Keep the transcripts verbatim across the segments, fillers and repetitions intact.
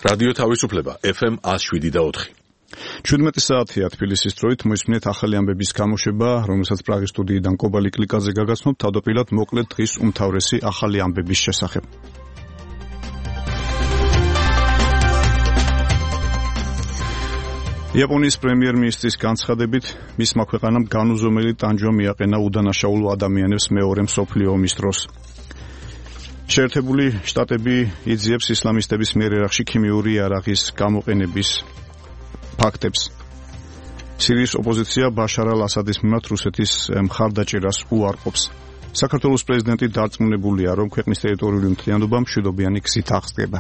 რადიო თავისუფლება ეფ ემ one oh seven და four. ჩვიდმეტი საათია თბილისის დროით მოისმინეთ ახალი ამბების გამოშვება, რომელსაც პრაღის სტუდიიდან კობა ლიკლიკაძე გაგაცნობ თავდაპირველად მოკლედ დღის უმთავრესი ახალი ამბების შესახებ. იაპონიის პრემიერ-მინისტრის განცხადებით, მისმა ქვეყანამ განუზომელი ტანჯვა მიაყენა უდანაშაულო ადამიანებს მეორე მსოფლიო ომის დროს. შეერთებული შტატები იძიებს ისლამისტების მიერ ერაყში ქიმიური იარაღის გამოყენების ფაქტებს. სირიის ოპოზიცია ბაშარ ალ-ასადის მიმართ რუსეთის მხარდაჭერას უარყოფს. საქართველოს პრეზიდენტი დარწმუნებულია, რომ ქვეყნის ტერიტორიული მთლიანობა მშვიდობიანი გზით აღსდგება.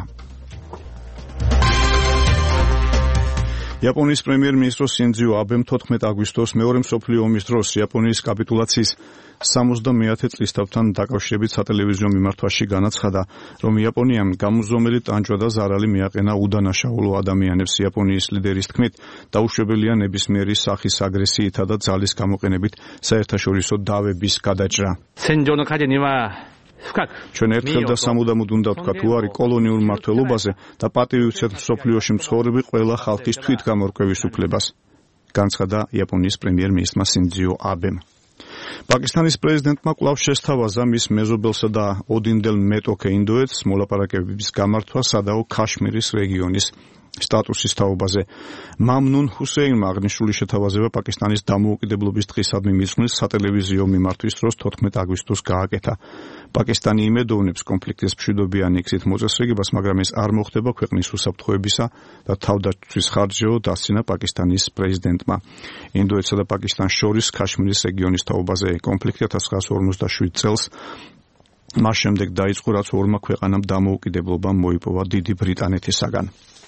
იაპონიის პრემიერ-მინისტრო სინძო აბემ თოთხმეტ აგვისტოს მეორე მსოფლიო ომის დროს იაპონიის კაპიტულაციის სამოცდამეათე წლისთავთან დაკავშირებით სატელევიზიო მიმართვაში განაცხადა, რომ იაპონიამ გამუზომელი ტანჯვა და ზარალი მიაყენა უდანაშაულო ადამიანებს. იაპონიის ლიდერის თქმით, დაუშვებელია ნებისმიერი სახის აგრესიითა და ძალის გამოყენებით საერთაშორისო დავების გადაჭრა. ჩვენ ერთხელ და სამუდამოდ უნდა ვთქვათ უარი კოლონიურ მმართველობაზე და პატივი ვცეთ მსოფლიოში მცხოვრები ყველა ხალხის თვითგამორკვევის უფლებას, განცხადა იაპონიის პრემიერ-მინისტრმა სინძო აბემ. პაკისტანის პრეზიდენტმა კვლავ შესთავაზა მის მეზობელსა და ოდინდელ მეტოქე ინდოეთს მოლაპარაკებების გამართვა სადაო ქაშმირის რეგიონის სტატუსის თაობაზე. მამნუნ ჰუსეინმა აღნიშნული შეთავაზება პაკისტანის დამოუკიდებლობის დღისადმი მისვლის სატელევიზიო მიმართვის დროს თოთხმეტ აგვისტოს გააკეთა. პაკისტანი იმედოვნებს კონფლიქტის მშვიდობიანი გზით მოწესრიგებას, მაგრამ ეს არ მოხდება ქვეყნის უსაფრთხოებისა და თავდაცვის ხარჯეო დასცინა პაკისტანის პრეზიდენტმა. ინდოეთსა და პაკისტანს შორის ქაშმირის რეგიონის თაობაზე კონფლიქტი ოთხ ათას ორმოცდაშვიდ წელს მას შემდეგ დაიწყო, რაც ორმა ქვეყანამ დამოუკიდებლობა მოიპოვა დიდი ბრიტანეთისაგან.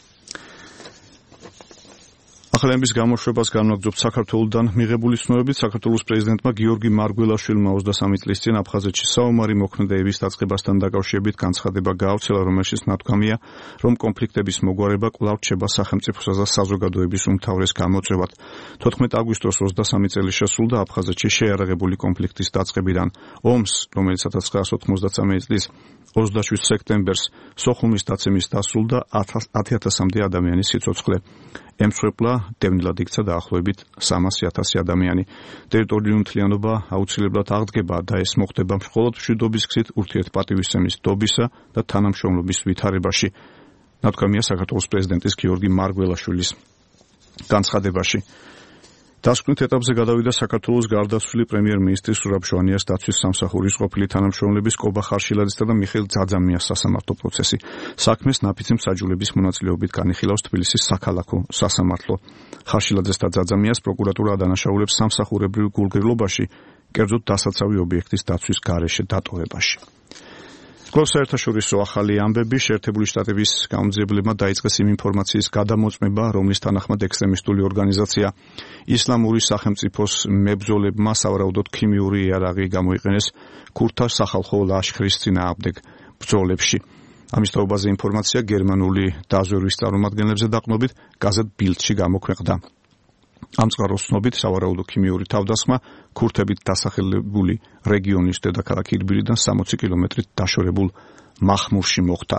ახალების გამოშვებას განვაგრძობთ საქართველოსთან მიღებული ცნობებით. საქართველოს პრეზიდენტმა გიორგი მარგველაშვილმა ოცდასამი წლის წინ აფხაზეთში საომარი მოქმედებების დაწყებასთან დაკავშირებით განცხადება გაავრცელა, რომელშიც ნათქვამია, რომ კონფლიქტების მოგვარება კვლავ რჩება სახელმწიფოსა და საზოგადოების უმთავრეს გამოწვევად. თოთხმეტ აგვისტოს ოცდასამი წელი შესრულდა აფხაზეთში შეიარაღებული კონფლიქტის დაწყებიდან. ომს, რომელიც ოთხ ათას ოცდასამი წლის ოცდაშვიდ სექტემბერს სოხუმის დაცემის დასრულდა ათი ათასამდე ადამიანის სიცოცხლე ემსხვერპლა, დევნილად იქცა დაახლოებით სამასი ათასი ადამიანი. ტერიტორიული მთლიანობა აუცილებლად აღდგება და ეს მოხდება მხოლოდ მშვიდობის გზით ურთიერთპატივისცემის დობისა და თანამშრომლობის ვითარებაში, ნათქვამია საქართველოს პრეზიდენტის გიორგი მარგველაშვილის განცხადებაში. დასკვნით ეტაპზე გადავიდა საქართველოს გარდაცვლილი პრემიერ-მინისტრი სურაბ ჟვანიას დაცვის სამსახურის ყოფილი თანამშრომლების კობა ხარშილაძესა და მიხეილ ძაძამიას სასამართლო პროცესი. საქმეს ნაფიცი მსაჯულების მონაწილეობით განიხილავს თბილისის საქალაქო სასამართლო. ხარშილაძეს და ძაძამიას პროკურატურა ადანაშაულებს სამსახურებრივ გულგრილობაში, კერძოდ დასაცავი ობიექტის დაცვის გარეშე დატოვებაში. კვლავ საერთაშორისო ახალი ამბები. შეერთებული შტატების გამომძიებლებმა დაიწყეს იმ ინფორმაციის გადამოწმება, რომლის თანახმად ექსტრემისტული ორგანიზაცია ისლამური სახელმწიფოს მებრძოლებმა სავარაუდოდ ქიმიური იარაღი გამოიყენეს ქურთთა სახალხო ლაშქრის წინააღმდეგ ბრძოლებში. ამის თაობაზე ინფორმაცია გერმანული დაზვერვის წარმომადგენლებზე დაყრდნობით გაზეთ ბილდში გამოქვეყნდა. ამ წყაროს ცნობით სავარაუდო ქიმიური თავდასხმა ქურთებით დასახლებული რეგიონის დედაქალაქ ირბილიდან სამოცი კილომეტრით დაშორებულ მახმურში მოხდა.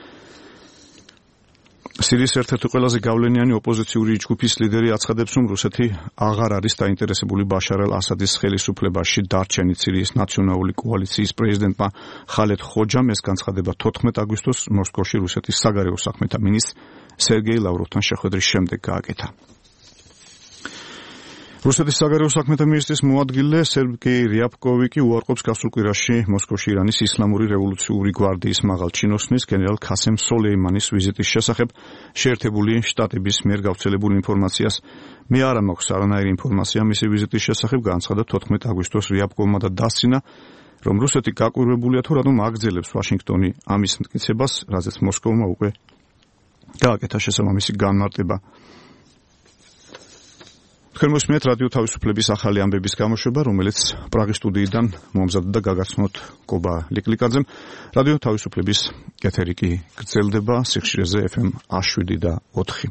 სირიის ერთ-ერთი ყველაზე გავლენიანი ოპოზიციური ჯგუფის ლიდერი აცხადებს, რომ რუსეთი აღარ არის დაინტერესებული ბაშარ ალ-ასადის ხელისუფლებაში დარჩენით. სირიის ნაციონალური კოალიციის პრეზიდენტმა ხალედ ხოჯამ ეს განცხადება თოთხმეტ აგვისტოს მოსკოვში რუსეთის საგარეო საქმეთა მინისტრ სერგეი ლავროვთან შეხვედრის შემდეგ გააკეთა. რუსეთის საგარეო საქმეთა მინისტრის მოადგილე სერგეი რიაბკოვი კი უარყოფს გასულ კვირაში მოსკოვში ირანის ისლამური რევოლუციური გვარდიის მაღალ ჩინოსნის გენერალ ქასემ სოლეიმანის ვიზიტის შესახებ შეერთებული შტატების მიერ გავრცელებულ ინფორმაციას. მე არ მაქვს არანაირი ინფორმაცია მისი ვიზიტის შესახებ, განცხადა თოთხმეტ აგვისტოს რიაბკოვმა და დასცინა, რომ რუსეთი გაკვირვებულია თუ რატომ აგრძელებს ვაშინგტონი ამის მტკიცებას, რაზეც მოსკოვმა უკვე გააკეთა შესაბამისი განმარტება. თქვენ მოსმენთ რადიო თავისუფლების ახალი ამბების გამოშვება, რომელიც პრაღის სტუდიიდან მომზადდა და გაგაცნოთ კობა ლიკლიკაძემ. რადიო თავისუფლების ეთერი კი გრძელდება სიხშირეზე ეფ ემ one oh seven და four.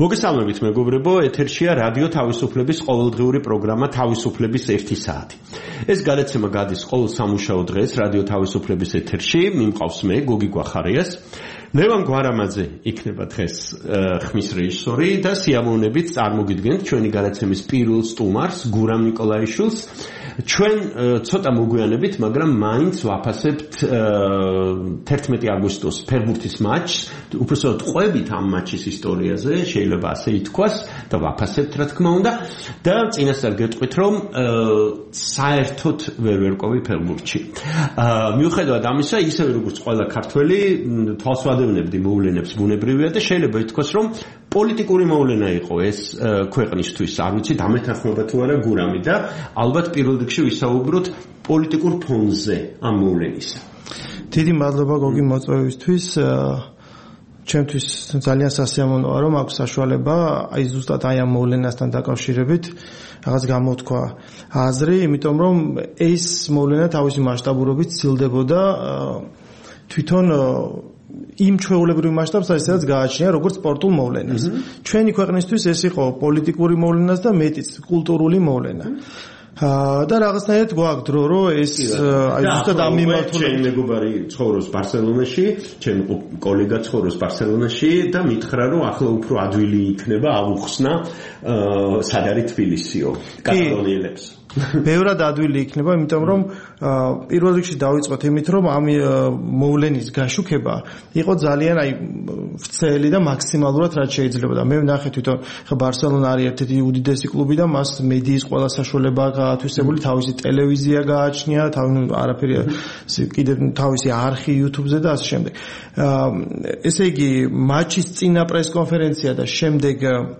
მოგესალმებით მეგობრებო, ეთერშია რადიო თავისუფლების ყოველდღიური პროგრამა თავისუფლების ერთი საათი. ეს გადაცემა გადის ყოველ სამუშაო დღეს რადიო თავისუფლების ეთერში, მიმყავს მე გოგი გვახარიას. ლევან გვარამაძე იქნება დღეს ხმის რეჟისორი და სიამოვნებით წარმოგიდგენთ ჩვენი გადაცემის პირველ სტუმარს, გურამ ნიკოლაიშვილს. ჩვენ ცოტა მოგვიანებით, მაგრამ მაინც ვაფასებთ თერთმეტი აგვისტოს ფეხბურთის მატჩს, უბრალოდ ყვებით ამ მატჩის ისტორიაზე, შეიძლება ასე ითქვას და ვაფასებთ რა თქმა უნდა და წინასწარ გეტყვით რომ საერთოდ ვერ ვერკვევი ფეხბურთში. მიუხედავად ამისა, ისევე როგორც ყველა ქართველი თვალს ვადევნებდი მოვლენებს ბუნებრივია და შეიძლება ითქვას რომ პოლიტიკური მოვლენა იყო ეს ქვეყნისთვის, არ ვიცი დამეთანხმება თუ არა გურამი და ალბათ პირველ რიგში ვისაუბროთ პოლიტიკურ ფონზე ამ მოვლენისა. დიდი მადლობა გოგი მოწვევისთვის. ჩემთვის ძალიან სასიამოვნოა რომ აქვს საშუალება აი ზუსტად აი ამ მოვლენასთან დაკავშირებით რაღაც გამოთქვა აზრი, იმიტომ რომ ეს მოვლენა თავისი მასშტაბურობით სცილდებოდა თვითონ იმ ჩვეულებრივ მასშტაბს, რასაც გააჩნია როგორც სპორტულ მოვლენას. ჩვენი ქვეყნისთვის ეს იყო პოლიტიკური მოვლენას და მეტიც კულტურული მოვლენა. და რაღაცნაირად გვაქვს დრო რომ ეს აი ზუსტად ამ მიმართულებით ჩემი მეგობარი ცხოვრობს ბარსელონაში, ჩემი კოლეგა ცხოვრობს ბარსელონაში და მითხრა რომ ახლა უფრო ადვილი იქნება აუხსნა სად არის თბილისიო კატალონიელებს. ბევრად ადვილი იქნება, იმიტომ რომ პირველ რიგში დავიწყოთ იმით, რომ ამ მოვლენის გაშუქება იყო ძალიან აი ვრცელი და მაქსიმალურად რაც შეიძლება და მე ვნახე თვითონ ხა ბარსელონა არის ერთ-ერთი უდიდესი კლუბი და მას მედიის ყველა საშუალება გაათვისებული, თავისი ტელევიზია გააჩნია, თავი არაფერი კიდე თავისი არხი YouTube-ზე და ასე შემდეგ. ესე იგი, მატჩის წინა პრესკონფერენცია და შემდეგ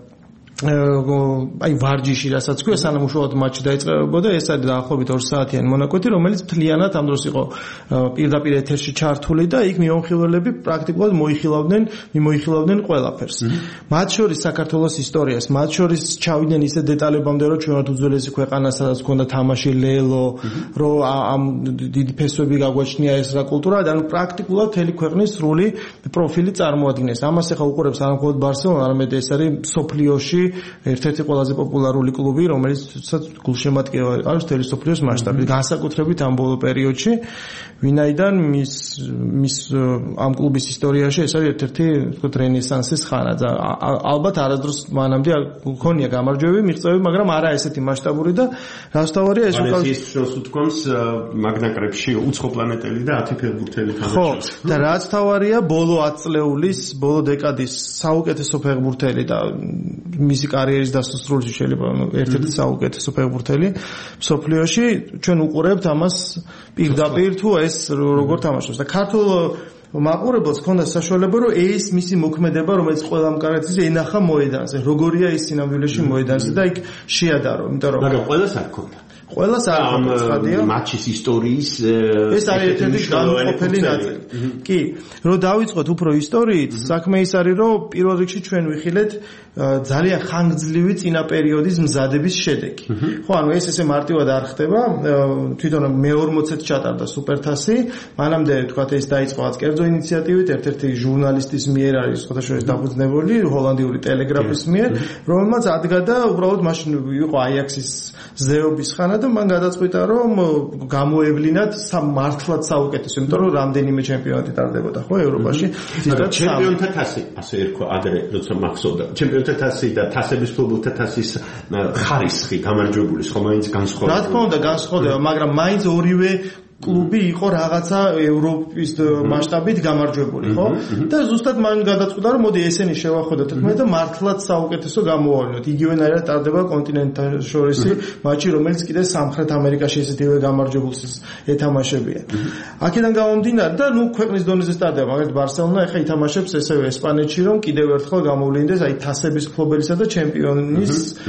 აი ვარჯიში რასაც ქვია სანამ უშუალოდ მატჩი დაიწყებოდა ეს არის დაახლოებით ორი საათიანი მონაკვეთი რომელიც მთლიანად ამ დროს იყო პირდაპირ ეთერში ჩართული და იქ მიმოხილველები პრაქტიკულად მოიხილავდნენ მიმოიხილავდნენ ყველაფერს მათ შორის საქართველოს ისტორიას მათ შორის ჩავიდნენ ისე დეტალებამდე რომ ჩვენ ვართ უძველესი ქვეყანა სადაც ჰქონდა თამაში ლელო რომ ამ დიდი ფესვები გაგვაჩნია ეს რა კულტურა და ანუ პრაქტიკულად მთელი ქვეყნის სრული პროფილი წარმოადგენს ამას ახლა უყურებს არა მხოლოდ ბარსელონა არამედ ეს არის სოფლიოში ერთ-ერთი ყველაზე პოპულარული კლუბი, რომელიც გულშემატკივარი არის მთელი სოფლიოს მასშტაბით, განსაკუთრებით ამ ბოლო პერიოდში, ვინაიდან მის მის ამ კლუბის ისტორიაში ეს არის ერთ-ერთი თქო რენესანსის ხანა და ალბათ არასდროს მანამდე გქონია გამარჯვებები, მიღწევები, მაგრამ არა ესეთი მასშტაბური და რასთავარია ეს უკავშირდება ის შორს უთქვამს მაგნაკრებში უცხოპლანეტელი და ათი ფეხბურთელი თამაშობს. ხო, და რაც თავარია ბოლო ათი წლეულის, ბოლო დეკადის საუკეთესო ფეხბურთელი და მისი კარიერის დასასრულში შეიძლება ერთ-ერთი საუკეთესო ფეხბურთელი მსოფლიოში ჩვენ უყურებთ ამას პირდაპირ თუ ეს როგორ თამაშობს და ქართულ მაყურებელს ქონდა საშუალება რომ ეს მისი მოქმედება რომელიც ყველა მკარეთის ენახა მოედანზე როგორია ის სინამდვილეში მოედანზე და იქ შეადარო იმიტომ რომ მაგრამ ყველას არ ქონდა ყველას არ ქონდა ცხადია მატჩის ისტორიის ეს არის ერთ-ერთი განუყოფელი ნაწილი კი რომ დავიწყოთ უფრო ისტორიით საქმე ის არის რომ პირველ რიგში ჩვენ ვიხილეთ ძალიან ხანგრძლივი წინა პერიოდის მზადების შედეგი. ხო, ანუ ეს ესე მარტივად არ ხდება. თვითონ მე ორმოცი ჩატარდა სუპერთასი, მანამდე თქვათ ეს დაიწყო კერძო ინიციატივით, ერთ-ერთი ჟურნალისტის მიერ არის შესაძლოა დაფუძნებული ჰოლანდიური ტელეგრაფის მიერ, რომელმაც ადგადა უბრალოდ მაშინ იყო აიაქსის ზეობის ხანა და მან გადაწყვიტა რომ გამოევლინათ მართლაც საუკეთესო, იმიტომ რომ რამდენიმე ჩემპიონატი ტარდებოდა, ხო, ევროპაში. ჩემპიონთა თასი, ასე ერქვა ადრე, როცა მახსოვდა. ჩემპიონთა თასი და თასების ფლობელთა თასის ხარისხი გამარჯვებულის ხო მაინც განსხვავდება. რა თქმა უნდა განსხვავდება, მაგრამ მაინც ორივე კლუბი იყო რაღაცა ევროპის მასშტაბით გამარჯვებული, ხო? და ზუსტად მან გადაწყვიტა რომ მოდი ესენი შევახვედოთ თქმით და მართლაც საუკეთესო გამოავლინოთ. იგივენაირად ტარდება კონტინენტშორისი მატჩი, რომელიც კიდე სამხრეთ ამერიკაში ესეთივე გამარჯვებულს ეთამაშებია. აქედან გამომდინარე და ნუ ქვეყნის დონეზე ტარდება, მაგალითად ბარსელონა ახლა ითამაშებს ესევე ესპანეთში, რომ კიდევ ერთხელ გამოვლინდეს აი თასების ფლობელისა და ჩემპიონის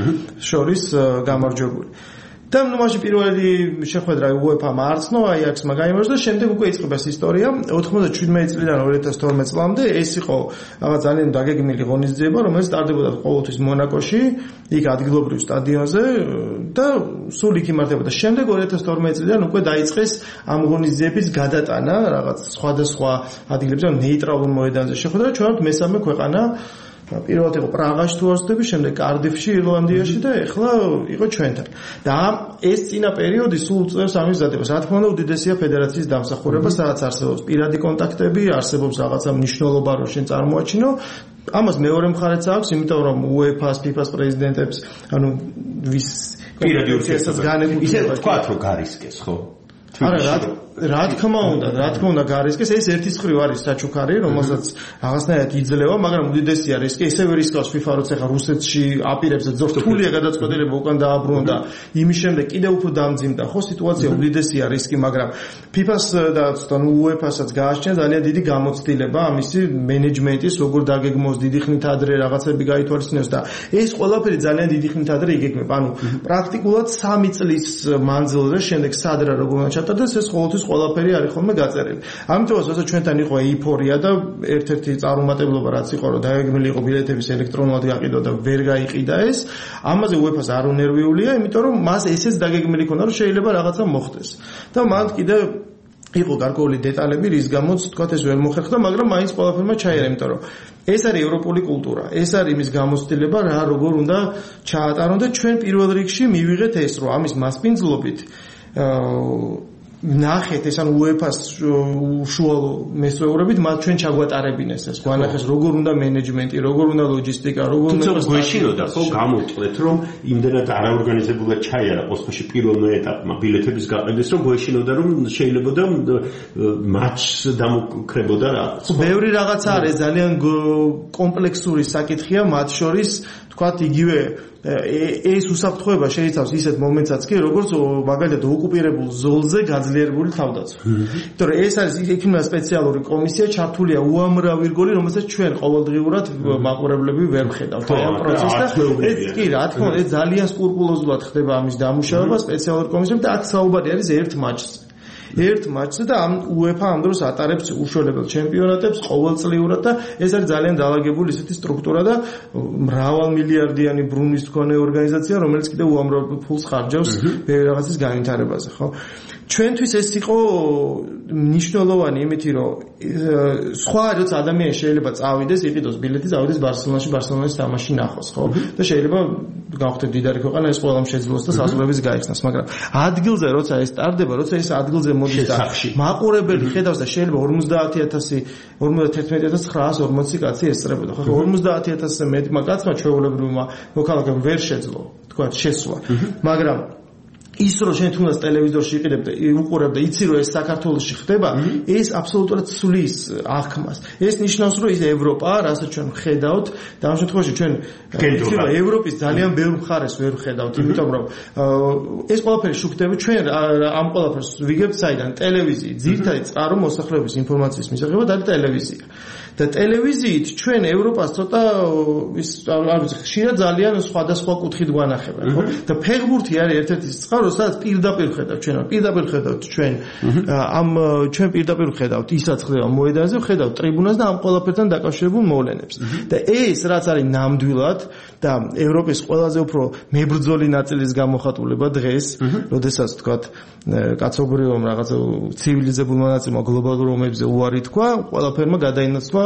შორის გამარჯვებული. და ნუ მაშინ პირველი შეხვედრა უეფა-მა არცნო, აიაქსმა გაიმარჯვა და შემდეგ უკვე იწყება ეს ისტორია. ოცდამეცი წლიდან ორი ათას თორმეტ წლამდე ეს იყო რაღაც ძალიან დაგეგმილი ღონისძიება, რომელიც ტარდებოდა ყოველთვის მონაკოში, იქ ადგილობრივ სტადიონზე და სულ იქ იმართებოდა. შემდეგ ორი ათას თორმეტი წლიდან უკვე დაიწყეს ამ ღონისძიების გადატანა რაღაც სხვადასხვა ადგილებზე, ნეიტრალურ მოედანზე შეხვედრა, ჩვენ ვართ მესამე ქვეყანა პირველად იყო პრაღაში თუ არ ვცდები, შემდეგ კარდიფში, ირლანდიაში და ეხლა იყო ჩვენთან. და ეს წინა პერიოდი სულ უწევს ამის მზადებას. რა თქმა უნდა, უდიდესია ფედერაციის დამსახურება, სადაც არსებობს პირადი კონტაქტები, არსებობს რაღაცა მნიშვნელობა, რომ შენ წარმოაჩინო. ამას მეორე მხარეც აქვს, იმიტომ რომ უეფა-ს, ფიფა-ს პრეზიდენტებს, ანუ ვის პირადი ურთიერთობებს განეკუთვნება. ისე თქვა, რომ გარისკეს, ხო? არა, რა რა თქმა უნდა, რა თქმა უნდა გარისკეს, ეს ერთის მხრივ არის საჩუქარი, რომელსაც რაღაცნაირად იძლევა, მაგრამ უდიდესია რისკი, ესევე რისკავს FIFA, როცა ხა რუსეთში აპირებს ზორთულია გადაწყვეტილება უკან დააბრუნო და იმის შემდეგ კიდევ უფრო დამძიმდა, ხო, სიტუაცია უდიდესია რისკი, მაგრამ FIFA-ს და ანუ UEFA-საც გააჩნია ძალიან დიდი გამოცდილება ამისი მენეჯმენტის, როგორ დაგეგმოს დიდი ხნით ადრე რაღაცები გაითვალისწინოს და ეს ყველაფერი ძალიან დიდი ხნით ადრე იგეგმება. ანუ პრაქტიკულად სამი წლის მანძილზე შემდეგ სადრა როგორ უნდა ჩატარდეს, ეს ყოველთვის ყველაფერი არის ხოლმე გაწერილი. ამიტომაც როცა ჩვენთან იყო ეიფორია და ერთ-ერთი წარუმატებლობა რაც იყო, რომ დაეგმილი იყო ბილეთების ელექტრონულად გაყიდვა და ვერ გაიყიდა ეს, ამაზე UEFA-ს არ უნერვიულია, იმიტომ რომ მას ესეც დაგეგმილი ქონდა, რომ შეიძლება რაღაცა მოხდეს. და მან კიდე იყო გარკვეული დეტალები, რის გამოც თქვა ეს ვერ მოხერხდა, მაგრამ მაინც ყველაფერმა ჩაერა, იმიტომ რომ ეს არის ევროპული კულტურა, ეს არის იმის გამოცდილება, რა როგორ უნდა ჩაატარონ და ჩვენ პირველ რიგში მივიღეთ ეს, რომ ამის მასპინძლობით ნახეთ ეს ანუ UEFA-ს უშუალო მესწრეობებით მათ ჩვენ ჩაგვატარებინეს ეს გვანახეს როგორ უნდა მენეჯმენტი, როგორ უნდა ლოჯისტიკა, როგორ უნდა გვეშინოდა ხო გამოვწყვეთ რომ იმდენად არაორგანიზებულად ჩაიარა პოსტში პირველმა ეტაპმა ბილეთების გაყიდვის რომ გვეშინოდა რომ შეიძლება და მატჩს დამოკრებოდა რაღაც. ბევრი რაღაცა არის ძალიან კომპლექსური საკითხია მათ შორის თქვათ იგივე ეს უსაფრთხოება შეიცავს ისეთ მომენტსაც კი როგორც მაგალითად ოკუპირებულ ზოლზე გაძლიერებული თავდაცვა. იმიტომ რომ ეს არის იქნება სპეციალური კომისია ჩართულია უამრავი რგოლი რომელსაც ჩვენ ყოველდღიურად მაყურებლები ვერ ვხედავთ ამ პროცესს და ეს კი რა თქმა უნდა ეს ძალიან სკრუპულოზულად ხდება ამის დამუშავება სპეციალური კომისიამ და აქ საუბარი არის ერთ მატჩზე. ერთ მატჩზე და ამ UEFA ამ დროს ატარებს უშუალებელ ჩემპიონატებს ყოველწლიურად და ეს არის ძალიან დაალაგებული ისეთი სტრუქტურა და მრავალმილიარდიანი ბრუნვის მქონე ორგანიზაცია, რომელიც კიდევ უამრავ ფულს ხარჯავს ბევრი რაღაცის განვითარებაზე, ხო? ჩვენთვის ეს იყო მნიშვნელოვანი იმითი, რომ სხვა როცა ადამიანი შეიძლება წავიდეს, იყიდოს ბილეთი, წავიდეს ბარსელონაში, ბარსელონის თამაში ნახოს, ხო? და შეიძლება გავხდეთ დიდარი ქვეყანა, ეს ყველამ შეძლოს და სასურველიც გაიხსნას, მაგრამ ადგილზე როცა ეს ტარდება, როცა ეს ადგილზე მოდის და მაყურებელი ხედავს და შეიძლება ორმოცდაათი ათასი, ორმოცდაათი ათასი ცხრაას ორმოცი კაცი ესწრებოდა, ხო? ორმოცდაათი ათასზე მეტმა კაცმა ჩვეულებრივმა მოქალაქემ ვერ შეძლო, თქვა შესვლა, მაგრამ ის რომ შენ თუნდაც ტელევიზორში იყიდებ და უყურებ და იცი რომ ეს საქართველოში ხდება, ეს აბსოლუტურად ცვლის აღქმას. ეს ნიშნავს რომ ის ევროპაა, რასაც ჩვენ ხედავთ და ამ შემთხვევაში ჩვენ შეიძლება ევროპის ძალიან ბევრ მხარეს ვერ ხედავთ, იმიტომ რომ ეს ყველაფერი შუქდება ჩვენ ამ ყველაფერს ვიგებთ საიდან? ტელევიზიით. ძირითადი წყარო მოსახლეობის ინფორმაციის მისაღებად არის ტელევიზია. და ტელევიზიით ჩვენ ევროპას ცოტა ის არ ვიცი ხშირად ძალიან სხვადასხვა კუთხით გვანახებენ, ხო? და ფეხბურთი არის ერთ-ერთი წყარო, სადაც პირდაპირ ხედავთ ჩვენ, პირდაპირ ხედავთ ჩვენ ამ ჩვენ პირდაპირ ხედავთ ისაც ხდება მოედანზე, ხედავთ ტრიბუნას და ამ ყველაფერთან დაკავშირებულ მოვლენებს. და ეს რაც არის ნამდვილად და ევროპის ყველაზე უფრო მებრძოლი ნაწილის გამოხატულება დღეს, როდესაც თქვათ კაცობრიობამ რაღაცა ცივილიზებულმა ნაწილმა გლობალურ ომებზე უარი თქვა, ყველაფერმა გადაინაცვლა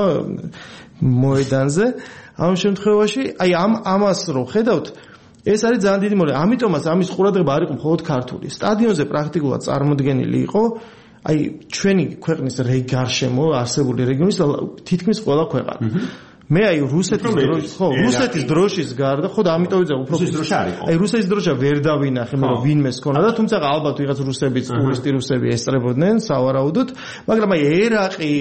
მოედანზე. ამ შემთხვევაში, აი ამ ამას რო ხედავთ, ეს არის ძალიან დიდი მოვლენა. ამიტომაც ამის ყურადღება არ იყო მხოლოდ ქართული. სტადიონზე პრაქტიკულად წარმოდგენილი იყო აი ჩვენი ქვეყნის გარშემო არსებული რეგიონის თითქმის ყველა ქვეყანა. მე აი რუსეთის დროშის, ხო, რუსეთის დროშის გარდა, ხო და ამიტომ ვიძახ უფრო რუსეთის დროშა არისო. აი რუსეთის დროშა ვერ დავინახე, მე რომ ვინმეს ქონა და თუმცა ალბათ ვიღაც რუსებიც, ტურისტი რუსები ესწრებოდნენ სავარაუდოდ, მაგრამ აი ერაყი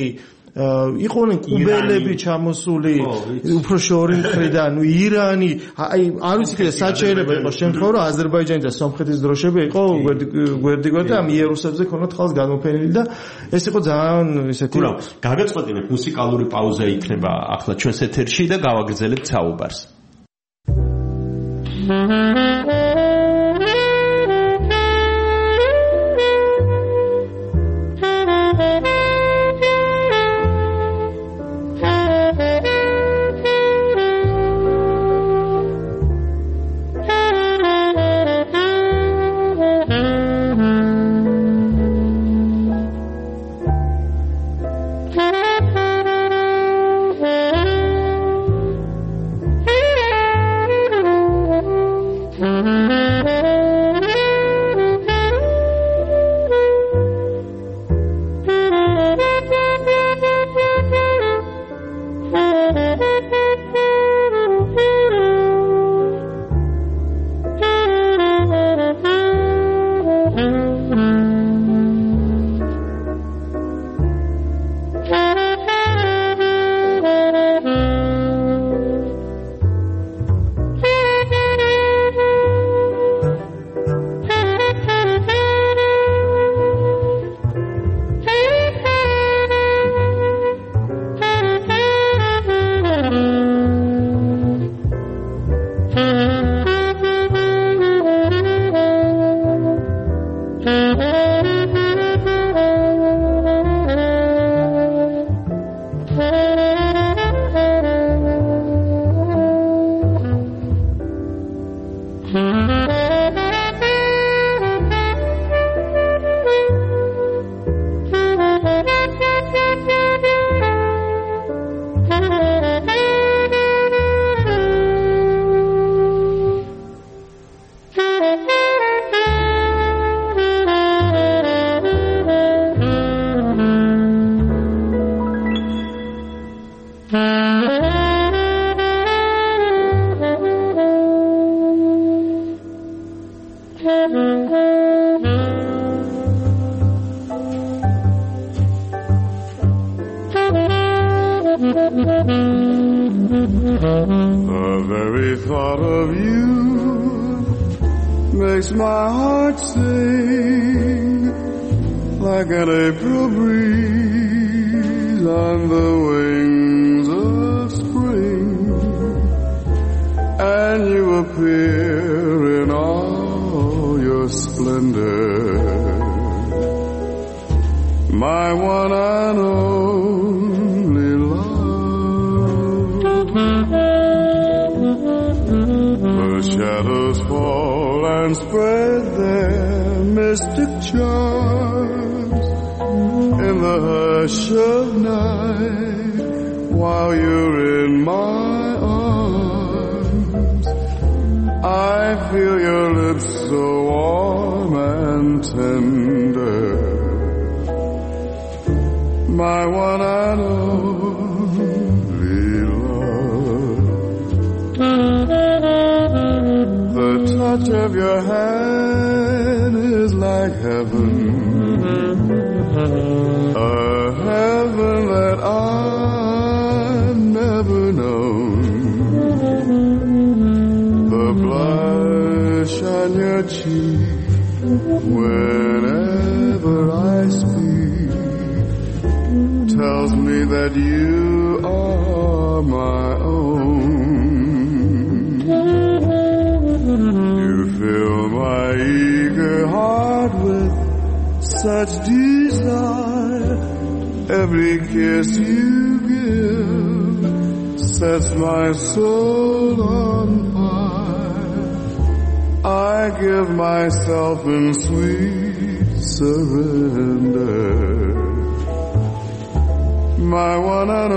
იყვნენ კუბელები ჩამოსული უფრო შორი მხრიდან, ნუ ირანი, აი არ ვიცი კიდე სად შეიძლება იყოს შემთხვევა, რომ აზერბაიჯანი და სომხეთის დროშები იყო გვერდიგვერდი ამ იერუსებზე ქონათ ხალხს გამოფენილი და ეს იყო ძალიან ისეთი. კურავ, გაგაწყვეტინეთ მუსიკალური პაუზა იქნება ახლა ჩვენს ეთერში და გავაგრძელებთ საუბარს. thought of you makes my heart sing like an April breeze on the wings of spring, and you appear in all your splendor, my one and only love. The shadows fall and spread their mystic charms in the hush of night while you're in my arms. I feel your lips so warm and tender, my one and only love. The touch of your hand is like heaven, a heaven that I've never known. The blush on your cheek whenever I speak tells me that you are my own. You fill my eager heart with such desire. Every kiss you give sets my soul on fire. I give myself in sweet surrender, my one and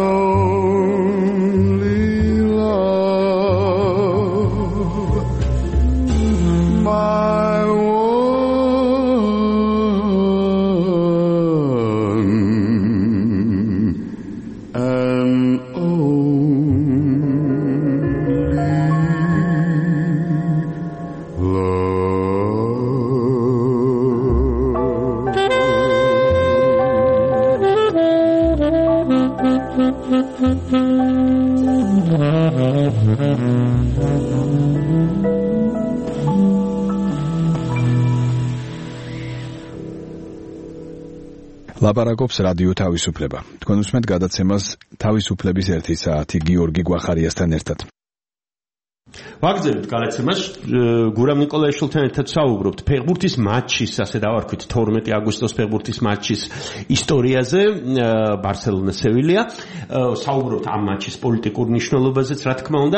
only love, my one and only ლაპარაკობს რადიო თავისუფლება. თქვენ უსმენთ გადაცემას თავისუფლების ერთი საათი გიორგი გვახარიასთან ერთად. ვაგრძელებთ გადაცემას. გურამ ნიკოლაიშვილთან ერთად საუბრობთ ფეხბურთის მატჩის, ასე დავარქვით, თორმეტი აგვისტოს ფეხბურთის მატჩის ისტორიაზე, ბარსელონა სევილია. საუბრობთ ამ მატჩის პოლიტიკურ მნიშვნელობაზეც, რა თქმა უნდა.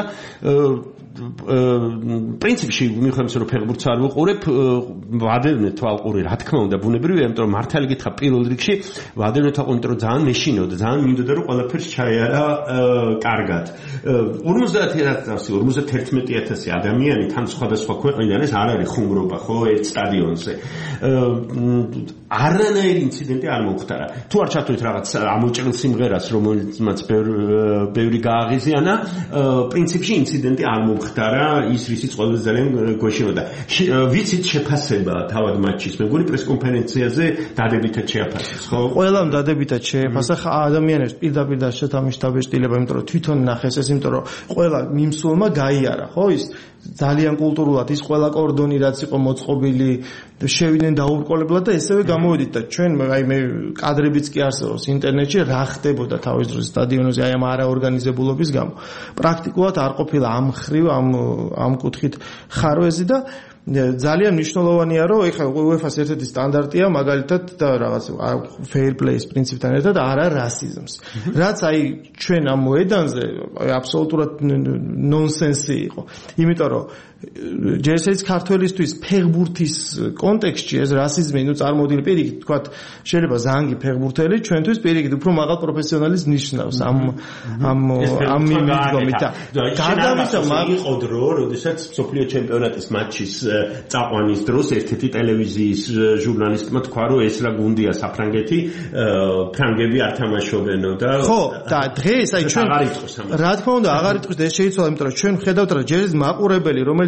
პრინციპში მიხვდებით, რომ ფეხბურთს არ ვუყურებ, ვადევნეთ თვალყური, რა თქმა უნდა, ბუნებრივია, იმიტომ რომ მართალი გითხრა პირველ რიგში, ვადევნეთ თვალყური, იმიტომ რომ ძალიან მეშინოდა, ძალიან მინდოდა, რომ ყველაფერს ჩაიარა კარგად. ორმოცდაათი ათასი ადამიანი თან სხვადასხვა ქვეყნიდან ეს არ არის ხუმრობა, ხო, ერთ სტადიონზე. არანაირი ინციდენტი არ მომხდარა. თუ არ ჩათვლით რაღაც ამოჭრილ სიმღერას, რომელსაც ბევრი გააღიზიანა, პრინციპში ინციდენტი არ მომხდარა, ის რისიც ყველაზე ძალიან გვეშინოდა. ვიცით შეფასება თავად მატჩის, მეგონი პრესკონფერენციაზე დადებითად შეაფასეს, ხო? ყველამ დადებითად შეაფასა, ადამიანებს პირდაპირ დასჭათ ამის დაბეჭდილება, იმიტომ რომ თვითონ ნახეს ეს, იმიტომ რომ ყველა მიმსულმა გაიარა, ხო, ის ძალიან კულტურულად ის ყველა კორდონი რაც იყო მოწყობილი შევიდნენ დაურყოლებლად და ესევე გამოვედით და ჩვენ აი მე კადრებიც კი არსებობს ინტერნეტში რა ხდებოდა თავის დროს სტადიონზე აი ამ არაორგანიზებულობის გამო პრაქტიკულად არ ყოფილა ამ ხრივ ამ ამ კუთხით ხარვეზი და ძალიან მნიშვნელოვანია რომ ეხლა უეფას ერთ-ერთი სტანდარტია მაგალითად და რაღაც fair play-ის პრინციპთან ერთად არა რასიზმს რაც აი ჩვენ ამ მოედანზე აბსოლუტურად ნონსენსი იყო იმიტომ რომ ჯერ ეს ქართველისთვის ფეხბურთის კონტექსტში ეს რასიზმი ნუ წარმოდილი პირიქით თქვათ შეიძლება ზანგი ფეხბურთელი ჩვენთვის პირიქით უფრო მაღალ პროფესიონალის ნიშნავს ამ ამ ამ მიდგომით და გადავიდა იყო დრო როდესაც სოფლიო ჩემპიონატის მატჩის წაყვანის დროს ერთ-ერთი ტელევიზიის ჟურნალისტმა თქვა რომ ეს რა გუნდია საფრანგეთი ფრანგები არ თამაშობენო და ხო და დღეს აი ჩვენ რა თქმა უნდა აღარ იტყვის და ეს შეიცვალა იმიტომ რომ ჩვენ ხედავთ რა ჯერ მაყურებელი რომელიც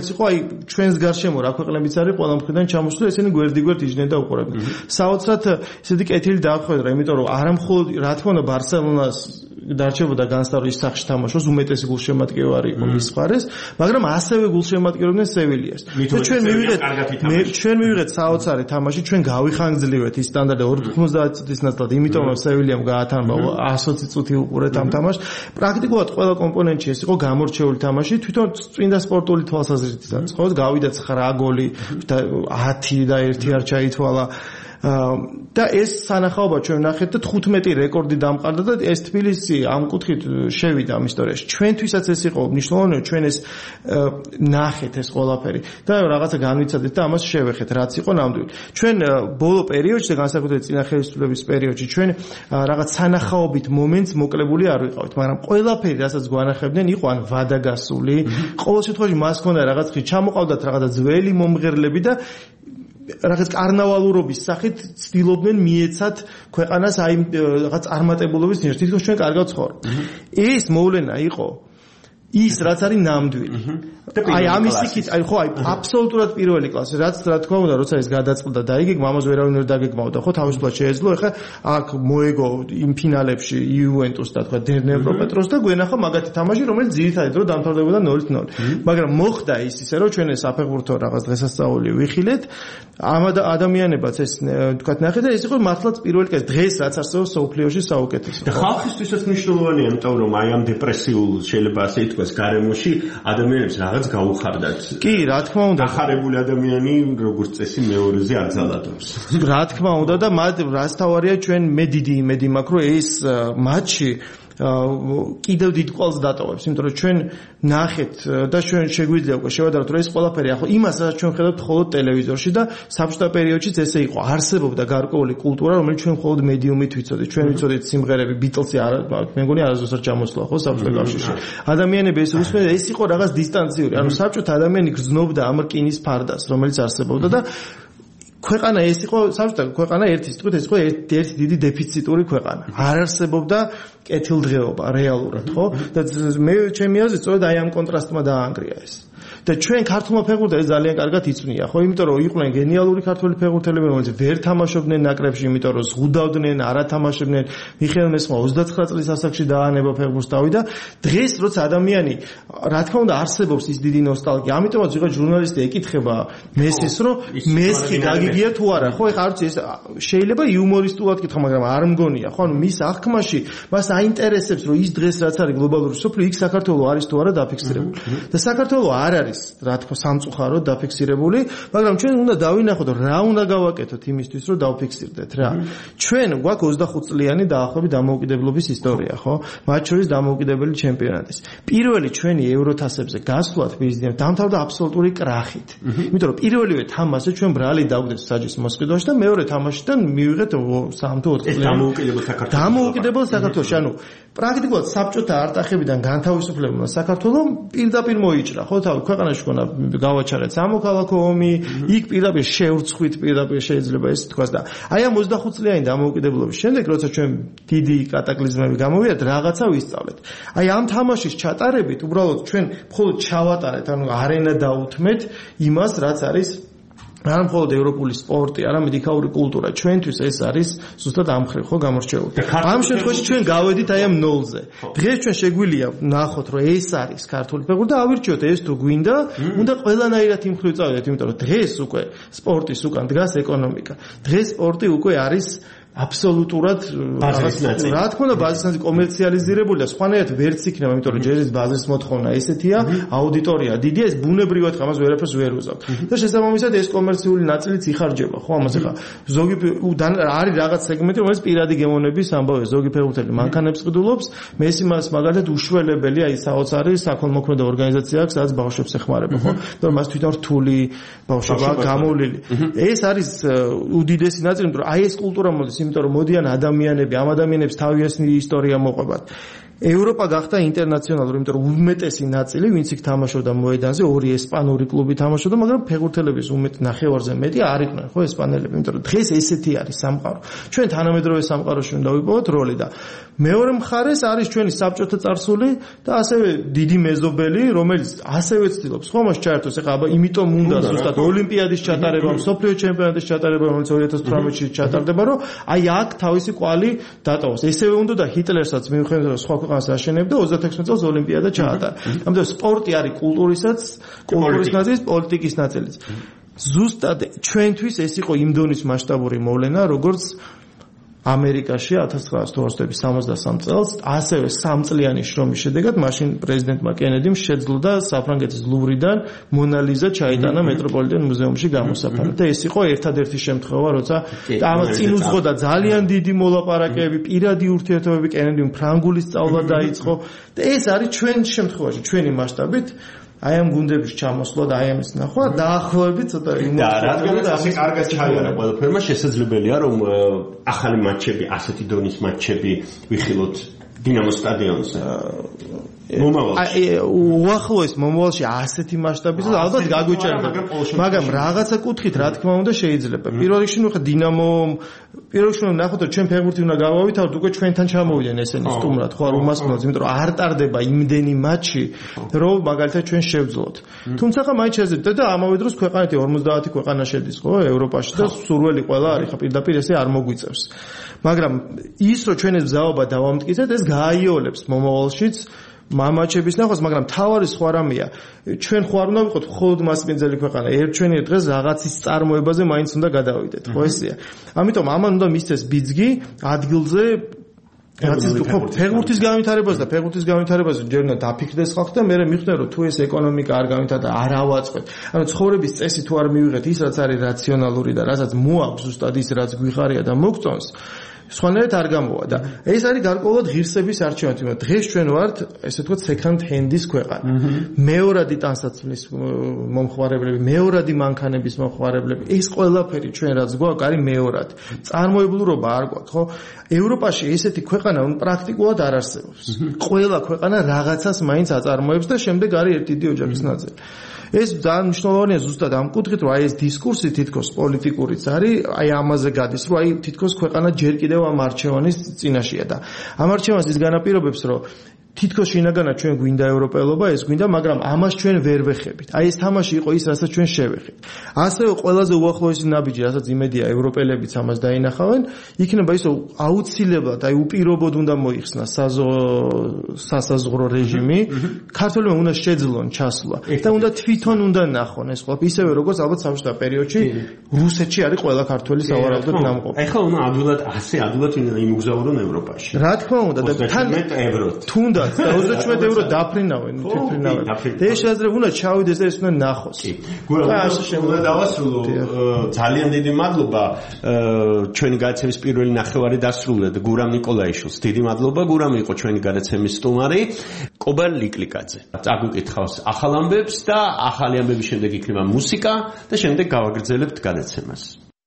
რომელიც იყო აი ჩვენს გარშემო რა ქვეყნებიც არის ყველა მხრიდან ჩამოსული ესენი გვერდიგვერდ იჯდნენ და უყურებდნენ საოცრად ესეთი კეთილი დაახვედრა იმიტომ რომ არა მხოლოდ რა თქმა უნდა ბარსელონას დარჩებოდა განსწავლის სახში თამაშოს უმეტესი გულშემატკივარი იყო მის მხარეს მაგრამ ასევე გულშემატკივრებდნენ სევილიას და ჩვენ მივიღეთ ჩვენ მივიღეთ საოცარი თამაში ჩვენ გავიხანგძლივეთ ის სტანდარტი ოთხმოცდაათი წუთის ნაცვლად იმიტომ რომ სევილიამ გაათანაბრა ათი წუთი უყურეთ ამ თამაშს პრაქტიკულად ყველა კომპონენტში ეს იყო გამორჩეული თამაში თვითონ წმინდა სპორტული თვალსაზრისითაც ხო გავიდა ცხრა გოლი და ათი და ერთი არ ჩაითვალა და ეს სანახაობა ჩვენ ნახეთ და თხუთმეტი რეკორდი დამყარდა და ეს თბილისი ამ კუთხით შევიდა ამ ისტორიაში ჩვენთვისაც ეს იყო მნიშვნელოვანი ჩვენ ეს ნახეთ ეს ყველაფერი და რაღაცა განვიცადეთ და ამას შევეხეთ რაც იყო ნამდვილი ჩვენ ბოლო პერიოდში და განსაკუთრებით წინა ხელისუფლების პერიოდში ჩვენ რაღაც სანახაობით მომენტს მოკლებული არ ვიყავით მაგრამ ყველაფერი რასაც გვანახებდნენ იყო ან ვადაგასული ყოველ შემთხვევაში მას ჰქონდა რაღაც ხი ჩამოყავდათ რაღაცა ძველი მომღერლები და რაღაც კარნავალურობის სახით ცდილობდნენ მიეცათ ქვეყანას აი რაღაც წარმატებულობის ნიშნით თითქოს ჩვენ კარგად ცხოვრობ. ეს მოვლენა იყო ის რაც არის ნამდვილი. აი ამის იქით აი ხო აი აბსოლუტურად პირველი კლასი რაც რა თქმა უნდა როცა ეს გადაწყდა და იგეგმა ამას ვერავინ ვერ დაგეგმავდა ხო თავისუფლად შეეძლო ეხლა აქ მოეგო იმ ფინალებში იუვენტუს და თქვა დნეპროპეტროვსკს და გვენახა მაგათი თამაში რომელიც ძირითადად დრო დამთავრდებოდა ნოლით ნოლი მაგრამ მოხდა ის ისე რომ ჩვენ ეს საფეხბურთო რაღაც დღესასწაული ვიხილეთ ამ ადამიანებაც ეს თქვა ნახეთ და ეს იყო მართლაც პირველი კლასი დღეს რაც არსებობს სოფლიოში საუკეთესო და ხალხისთვისაც მნიშვნელოვანია იმიტომ რომ აი ამ დეპრესიულ შეიძლება ასე ითქვას გარემოში ადამიანებს რაღაც გაუხარდათ. კი, რა თქმა უნდა. ახარებული ადამიანი როგორც წესი მეორეზე არ ძალადობს. რა თქმა უნდა და მათ რასთავარია ჩვენ მე დიდი იმედი მაქვს რომ ეს მატჩი კიდევ დიდ ყოლს დატოვებს, იმიტომ რომ ჩვენ ნახეთ და ჩვენ შეგვიძლია უკვე შევადაროთ რომ ეს ყველაფერი ახლა იმასაც ჩვენ ხედავთ მხოლოდ ტელევიზორში და საბჭოთა პერიოდშიც ესე იყო. არსებობდა გარკვეული კულტურა, რომელიც ჩვენ მხოლოდ მედიუმით ვიცოდით. ჩვენ ვიცოდით სიმღერები, ბიტლსი არ მე მგონი არასდროს არ ჩამოსვლა ხო საბჭოთა კავშირში. ადამიანები ეს უსმენდა, ეს იყო რაღაც დისტანციური. ანუ საბჭოთა ადამიანი გრძნობდა ამ რკინის ფარდას, რომელიც არსებობდა და ქვეყანა ეს იყო საბჭოთა ქვეყანა ერთი სიტყვით ეს იყო ერთი დიდი დეფიციტური ქვეყანა. არ არსებობდა კეთილდღეობა რეალურად, ხო? და მე ჩემი აზრით სწორედ აი ამ კონტრასტმა დაანგრია ეს. და ჩვენ ქართულმა ფეხბურთელებს ძალიან კარგად იცვნია, ხო? იმიტომ რომ იყვნენ გენიალური ქართველი ფეხბურთელები, რომლებიც ვერ თამაშობდნენ ნაკრებში, იმიტომ რომ ზღუდავდნენ, არ ათამაშებდნენ. მიხეილ მესხმა ოცდაცხრა წლის ასაკში დაანება ფეხბურთს დავიდა. დღეს როცა ადამიანი, რა თქმა უნდა, არსებობს ის დიდი ნოსტალგია. ამიტომაც ვიღაც ჟურნალისტი ეკითხება მესის, რომ მესხი გაგიგია თუ არა, ხო? ეხლა არც ეს შეიძლება იუმორისტულად კითხვა, მაგრამ არ მგონია, ხო? ანუ მის აღქმაში მას აინტერესებს, რომ ის დღეს რაც არის გლობალური სოფლიო, იქ საქართველო არის თუ არა დაფიქსირებული. და საქართველო არ არის რა თქმა სამწუხაროდ დაფიქსირებული, მაგრამ ჩვენ უნდა დავინახოთ რა უნდა გავაკეთოთ იმისთვის, რომ დავფიქსირდეთ რა. ჩვენ გვაქვს ოცდახუთ წლიანი დაახლოებით დამოუკიდებლობის ისტორია, ხო? მათ შორის დამოუკიდებელი ჩემპიონატის. პირველი ჩვენი ევროთასებზე გასვლა თბილისიდან დამთავრდა აბსოლუტური კრახით. იმიტომ რომ პირველივე თამაშზე ჩვენ ბრალი დავგდეთ საჯის მოსყიდვაში და მეორე თამაშიდან მივიღეთ სამ თუ ოთხ წლიანი დამოუკიდებელ საქართველოში. დამოუკიდებელ საქართველოში, ანუ პრაქტიკულად საბჭოთა არტახებიდან განთავისუფლებულმა საქართველომ პირდაპირ მოიჭრა, ხო, თავი ქვეყანაში ქონა გავაჩარეთ სამოქალაქო ომი, იქ პირდაპირ შევრცხვით, პირდაპირ შეიძლება ეს თქვას და აი ამ ოცდახუთ წლიანი დამოუკიდებლობის შემდეგ, როცა ჩვენ დიდი კატაკლიზმები გამოვიდათ, რაღაცა ვისწავლეთ. აი ამ თამაშის ჩატარებით უბრალოდ ჩვენ მხოლოდ ჩავატარეთ, ანუ არენა დაუთმეთ იმას, რაც არის არა მხოლოდ ევროპული სპორტი, არამედ იქაური კულტურა. ჩვენთვის ეს არის ზუსტად ამ ხრივ ხო გამორჩეული. ამ შემთხვევაში ჩვენ გავედით აი ამ ნოლზე. დღეს ჩვენ შეგვიძლია ნახოთ, რომ ეს არის ქართული ფეხბურთი და ავირჩიოთ ეს თუ გვინდა, უნდა ყველანაირად იმ ხრივ წავიდეთ, იმიტომ რომ დღეს უკვე სპორტის უკან დგას ეკონომიკა. დღეს სპორტი უკვე არის აბსოლუტურად რა თქმა უნდა ბაზის ნაწილი კომერციალიზირებული და სხვანაირად ვერც იქნება, იმიტომ რომ ჯერ ეს ბაზის მოთხოვნა ესეთია, აუდიტორია დიდია, ეს ბუნებრივად ამას ვერაფერს ვერ უზავთ. და შესაბამისად ეს კომერციული ნაწილიც იხარჯება, ხო, ამას ახლა ზოგი არის რაღაც სეგმენტი, რომელიც პირადი გემოვნების ამბავია, ზოგი ფეხბურთელი მანქანებს ყიდულობს, მესი მას მაგალითად უშველებელი, აი საოცარი საქველმოქმედო ორგანიზაცია აქვს, რაც ბავშვებს ეხმარება, ხო? და მას თვითონ რთული ბავშვებია გამოვლილი. ეს არის უდიდესი ნაწილი, იმიტომ რომ აი ეს კულტურა მოდის იმიტომ რომ მოდიან ადამიანები, ამ ადამიანებს თავიანთი ისტორია მოყვებათ. ევროპა გახდა ინტერნაციონალური, იმიტომ რომ უმეტესი ნაწილი, ვინც იქ თამაშობდა მოედანზე, ორი ესპანური კლუბი თამაშობდა, მაგრამ ფეხბურთელების უმეტ ნახევარზე მეტი არ იყვნენ, ხო, ესპანელები, იმიტომ რომ დღეს ესეთი არის სამყარო. ჩვენ თანამედროვე სამყაროში უნდა ვიპოვოთ როლი და მეორე მხარეს არის ჩვენი საბჭოთა წარსული და ასევე დიდი მეზობელი, რომელიც ასევე ცდილობს ხო მას ჩაერთოს. ეხლა აბა იმიტომ უნდა ზუსტად ოლიმპიადის ჩატარება, მსოფლიო ჩემპიონატის ჩატარება, რომელიც ორი ათას თვრამეტში ჩატარდება, რომ აი აქ თავისი კვალი დატოვოს. ესევე უნდა და ჰიტლერსაც მიუხედავად რომ სხვა ქვეყანას აშენებდა ოცდაექვსმეტ წელს ოლიმპიადა ჩაატარა. ამიტომ სპორტი არის კულტურისაც, კულტურის ნაწილი, პოლიტიკის ნაწილიც. ზუსტად ჩვენთვის ეს იყო იმ დონის მასშტაბური მოვლენა, როგორც ამერიკაში ათას ცხრაასი ოცდაოთხის სამოცდასამ წელს, ასევე სამწლიანი შრომის შედეგად მაშინ პრეზიდენტმა კენედიმ შეძლო და საფრანგეთის ლუვრიდან მონა ლიზა ჩაიტანა მეტროპოლიტენ მუზეუმში გამოსაფარად. და ეს იყო ერთადერთი შემთხვევა, როცა ამას წინ უძღოდა ძალიან დიდი მოლაპარაკებები, პირადი ურთიერთობები, კენედიმ ფრანგული სწავლა დაიწყო და ეს არის ჩვენ შემთხვევაში, ჩვენი მასშტაბით აი ამ გუნდების ჩამოსვლა და აი ამის ნახვა დაახლოებით ცოტა და რადგანაც ასე კარგად ჩაიარა ყველაფერმა შესაძლებელია რომ ახალი მატჩები, ასეთი დონის მატჩები ვიხილოთ დინამო სტადიონზე. მომავალში უახლოეს მომავალში ასეთი მასშტაბის და ალბათ გაგვიჭერდა, მაგრამ რაღაცა კუთხით რა თქმა უნდა შეიძლება. პირველ რიგში ნუ ხა დინამო პირველ რიგში ნახოთ რომ ჩვენ ფეხბურთი უნდა გავავითარო, უკვე ჩვენთან ჩამოვიდნენ ესენი სტუმრად, ხო არ უმასპინძლებს, იმიტომ რომ არ ტარდება იმდენი მატჩი, რომ მაგალითად ჩვენ შევძლოთ. თუმცა ხა მაინც შეძლებდა და ამავე დროს ქვეყანეთი ორმოცდაათი ქვეყანა შედის, ხო, ევროპაში და სურველი ყველა არის, ხა პირდაპირ ესე არ მოგვიწევს. მაგრამ ის რომ ჩვენ ეს მზაობა დავამტკიცეთ, ეს გააიოლებს მომავალშიც მამაჩების ნახვას, მაგრამ თავარი სხვა რამეა. ჩვენ ხო არ უნდა ვიყოთ მხოლოდ მასპინძელი ქვეყანა. ერთ ჩვენი დღეს რაღაცის წარმოებაზე მაინც უნდა გადავიდეთ, ხო ესეა. ამიტომ ამან უნდა მისცეს ბიძგი ადგილზე რაც ის ხო ფეხბურთის განვითარებას და ფეხბურთის განვითარებას ჯერ უნდა დაფიქრდეს ხალხი და მე მიხვდები რომ თუ ეს ეკონომიკა არ განვითარდა არ ავაწყოთ. ანუ ცხოვრების წესი თუ არ მივიღეთ ის რაც არის რაციონალური და რასაც მოაქვს ზუსტად ის რაც გვიხარია და მოგწონს სხვანაირად არ გამოვა და ეს არის გარკვეულად ღირსების არჩევანი, მაგრამ დღეს ჩვენ ვართ, ესე ვთქვათ, second hand-ის ქვეყანა. მეორადი ტანსაცმლის მომხმარებლები, მეორადი მანქანების მომხმარებლები, ეს ყველაფერი ჩვენ რაც გვაქვს, არის მეორადი. წარმოებლურობა არ გვაქვს, ხო? ევროპაში ესეთი ქვეყანა პრაქტიკულად არ არსებობს. ყველა ქვეყანა რაღაცას მაინც აწარმოებს და შემდეგ არის ერთი დიდი ოჯახის ნაწილი. ეს ძალიან მნიშვნელოვანია ზუსტად ამ კუთხით, რომ აი ეს დისკურსი თითქოს პოლიტიკურიც არის, აი ამაზე გადის, რომ აი თითქოს ქვეყანა ჯერ კიდევ ამ არჩევანის წინაშეა და ამ არჩევანს ის განაპირობებს, რომ თითქოს შინაგანად ჩვენ გვინდა ევროპელობა, ეს გვინდა, მაგრამ ამას ჩვენ ვერ ვეხებით. აი ეს თამაში იყო ის, რასაც ჩვენ შევეხეთ. ასევე ყველაზე უახლოესი ნაბიჯი, რასაც იმედია ევროპელებიც ამას დაინახავენ, იქნება ის, რომ აუცილებლად, აი უპირობოდ უნდა მოიხსნა სასაზღვრო რეჟიმი, ქართველებმა უნდა შეძლონ ჩასვლა და უნდა თვითონ უნდა ნახონ ეს ყველაფერი, ისევე როგორც ალბათ საბჭოთა პერიოდში რუსეთში არის ყველა ქართველი სავარაუდოდ ნამყოფი. ეხლა უნდა ადვილად ასე ადვილად იმოგზაურონ ევროპაში. რა თქმა უნდა და თან თუნდაც და ოცდაშვიდ ევრო დაფრინავენ, თვითფრინავენ. და ეს შეიძლება უნდა ჩავიდეს და ეს უნდა ნახოს. გურამ, უნდა დავასრულო. ძალიან დიდი მადლობა. ჩვენი გადაცემის პირველი ნახევარი დასრულდა და გურამ ნიკოლაიშვილს. დიდი მადლობა. გურამ იყო ჩვენი გადაცემის სტუმარი. კობალ ლიკლიკაძე. წაგვიკითხავს ახალ ამბებს და ახალი ამბების შემდეგ იქნება მუსიკა და შემდეგ გავაგრძელებთ გადაცემას.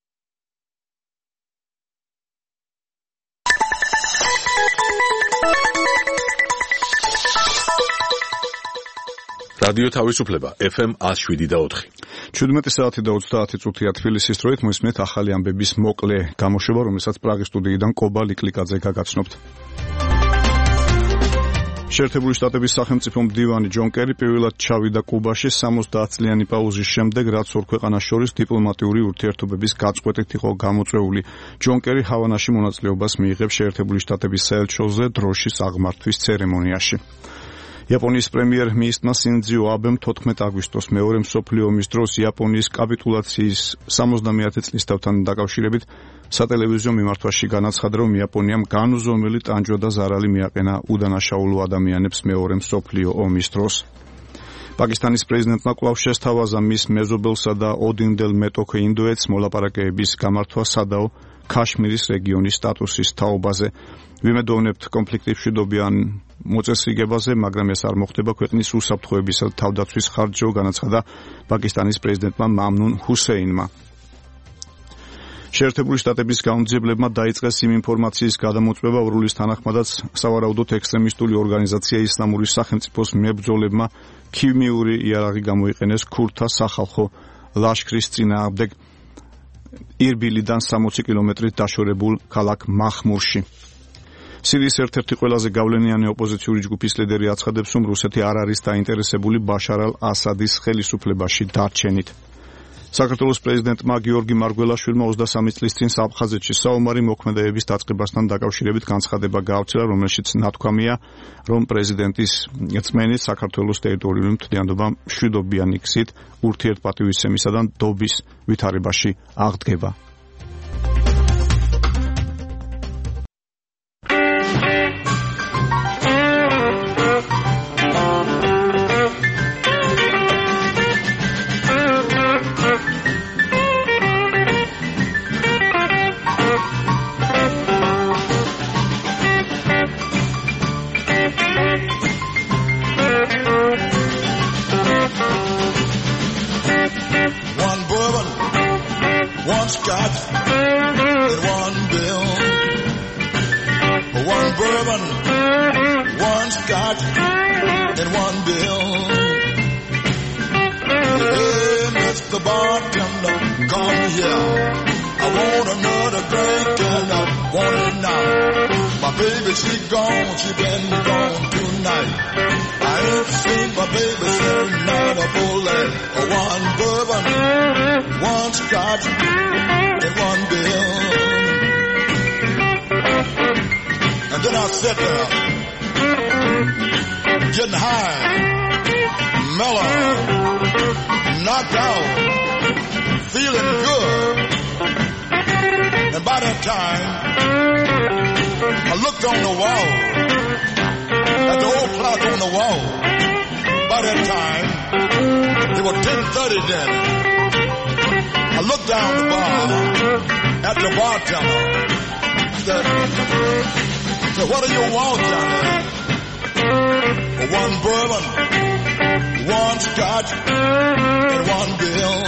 რადიო თავისუფლება ეფ ემ εκατო შვიდი და ოთხი. ჩვიდმეტი საათი და ოცდაათი წუთია თბილისის დროით მოისმენთ ახალი ამბების მოკლე გამოშვება, რომელსაც პრაღის სტუდიიდან კობა ლიკლიკაძე გაგაცნობთ. შეერთებული შტატების სახელმწიფო მდივანი ჯონ კერი პირველად ჩავიდა კუბაში სამოცდაათ წლიანი პაუზის შემდეგ, რაც ორ ქვეყანას შორის დიპლომატიური ურთიერთობების გაწყვეტით იყო გამოწვეული. ჯონ კერი ჰავანაში მონაწილეობას მიიღებს შეერთებული შტატების საელჩოზე დროშის აღმართვის ცერემონიაში. იაპონიის პრემიერ-მინისტრმა სინძიო აბემ თოთხმეტ აგვისტოს მეორე მსოფლიო ომის დროს იაპონიის კაპიტულაციის სამოცდამეათე წლისთავთან დაკავშირებით სატელევიზიო მიმართვაში განაცხადა, რომ იაპონიამ განუზომელი ტანჯვა და ზარალი მიაყენა უდანაშაულო ადამიანებს მეორე მსოფლიო ომის დროს. პაკისტანის პრეზიდენტმა კვლავ შესთავაზა მის მეზობელსა და ოდინდელ მეტოქე ინდოეთს მოლაპარაკებების გამართვა სადაო ქაშმირის რეგიონის სტატუსის თაობაზე. ვიმედოვნებთ კონფლიქტის მშვიდობიან მოწესრიგებაზე, მაგრამ ეს არ მოხდება ქვეყნის უსაფრთხოებისა და თავდაცვის ხარჯზე, განაცხადა პაკისტანის პრეზიდენტმა მამნუნ ჰუსეინმა. შეერთებული შტატების გამომძიებლებმა დაიწყეს იმ ინფორმაციის გადამოწმება, რომლის თანახმადაც სავარაუდოდ ექსტრემისტული ორგანიზაცია ისლამური სახელმწიფოს მებრძოლებმა ქიმიური იარაღი გამოიყენეს ქურთთა სახალხო ლაშქრის წინააღმდეგ ირბილიდან სამოცი კილომეტრით დაშორებულ ქალაქ მახმურში. სირიის ერთ-ერთი ყველაზე გავლენიანი ოპოზიციური ჯგუფის ლიდერი აცხადებს, რომ რუსეთი არ არის დაინტერესებული ბაშარ ალ-ასადის ხელისუფლებაში დარჩენით. საქართველოს პრეზიდენტმა გიორგი მარგველაშვილმა ოცდასამი წლის წინ აფხაზეთში საომარი მოქმედებების დაწყებასთან დაკავშირებით განცხადება გაავრცელა, რომელშიც ნათქვამია, რომ პრეზიდენტის რწმენით საქართველოს ტერიტორიული მთლიანობა მშვიდობიანი გზით ურთიერთპატივისცემისა და ნდობის ვითარებაში აღდგება. Scotch and one bill. One bourbon, one scotch and one bill. Hey, Mister Bartender, come here. I want another drink and I want it now. My baby, she gone, she been gone tonight. I ain't seen my baby since night of full day. One bourbon, one scotch and one bill. And then I sat there, getting high, mellow, knocked out, feeling good. And by that time, I looked on the wall, at the old clock on the wall. By that time, it was ten thirty then. I looked down the bar at the bartender. Said, said, what do you want, Johnny? One bourbon, one scotch, and one bill.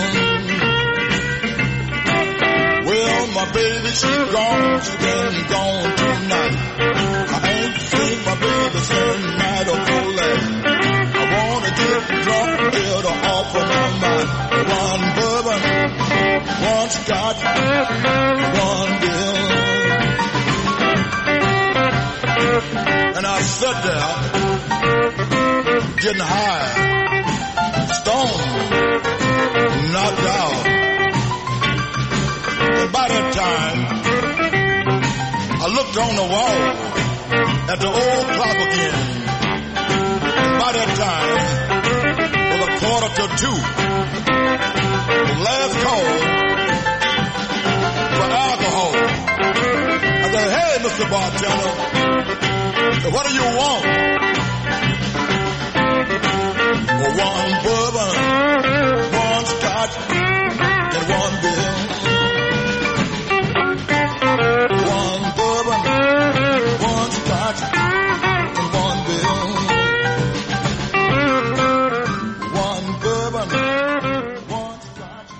Well, my baby, she gone, she been gone tonight. I ain't seen my baby since night of full day. I wanna get drunk, get her off of my mind. One bourbon, one scotch, one bill. And I sat there, getting high, stoned, knocked out. And by that time, I looked on the wall at the old clock again. And by that time, it was a quarter to two. The last call for alcohol. I said, hey, Mister Bartender, what do you want? One bourbon, one scotch, and one bill. One bourbon, one scotch, and one bill. One bourbon, one scotch,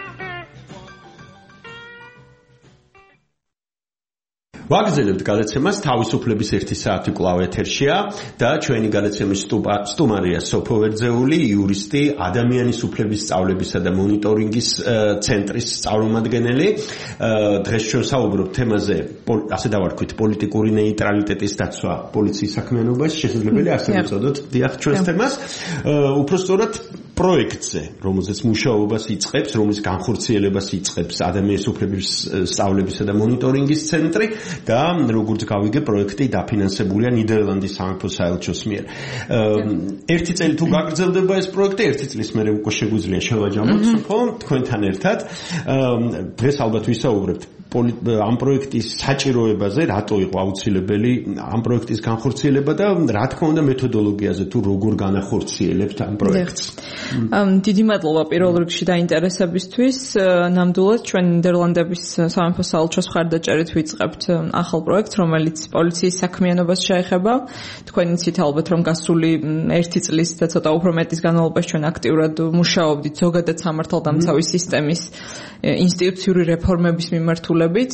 ვაგრძელებთ გადაცემას თავისუფლების ერთი საათი კვლავ ეთერშია და ჩვენი გადაცემის სტუმარია სოფო ვერძეული, იურისტი, ადამიანის უფლების სწავლებისა და მონიტორინგის ცენტრის სწავლმადგენელი. დღეს ჩვენ საუბრობთ თემაზე, ასე დავარქვით, პოლიტიკური ნეიტრალიტეტის დაცვა პოლიციის საქმიანობაში, შესაძლებელი ასე ვუწოდოთ დიახ ჩვენს თემას. უпростоრად პროექტზე, რომელზეც მუშაობას იწყებს, რომლის განხორციელებას იწყებს ადამიანის უფლების სწავლებისა და მონიტორინგის ცენტრი და როგორც გავიგე პროექტი დაფინანსებულია ნიდერლანდის სამეფო საელჩოს მიერ. ერთი წელი თუ გაგრძელდება ეს პროექტი, ერთი წლის მერე უკვე შეგვიძლია შევაჯამოთ სოფო თქვენთან ერთად. დღეს ალბათ ვისაუბრებთ ამ პროექტის საჭიროებაზე, რატო იყო აუცილებელი ამ პროექტის განხორციელება და რა თქმა უნდა მეთოდოლოგიაზე თუ როგორ განახორციელებთ ამ პროექტს. დიდი მადლობა პირველ რიგში დაინტერესებისთვის. ნამდვილად ჩვენ ნიდერლანდების სამეფო საელჩოს მხარდაჭერით ვიწყებთ ახალ პროექტს, რომელიც პოლიციის საქმიანობას შეეხება. თქვენ იცით ალბათ რომ გასული ერთი წლის და ცოტა უფრო მეტის განმავლობაში ჩვენ აქტიურად მუშაობდით ზოგადად სამართალდამცავი სისტემის ინსტიტუციური რეფორმების მიმართულებით.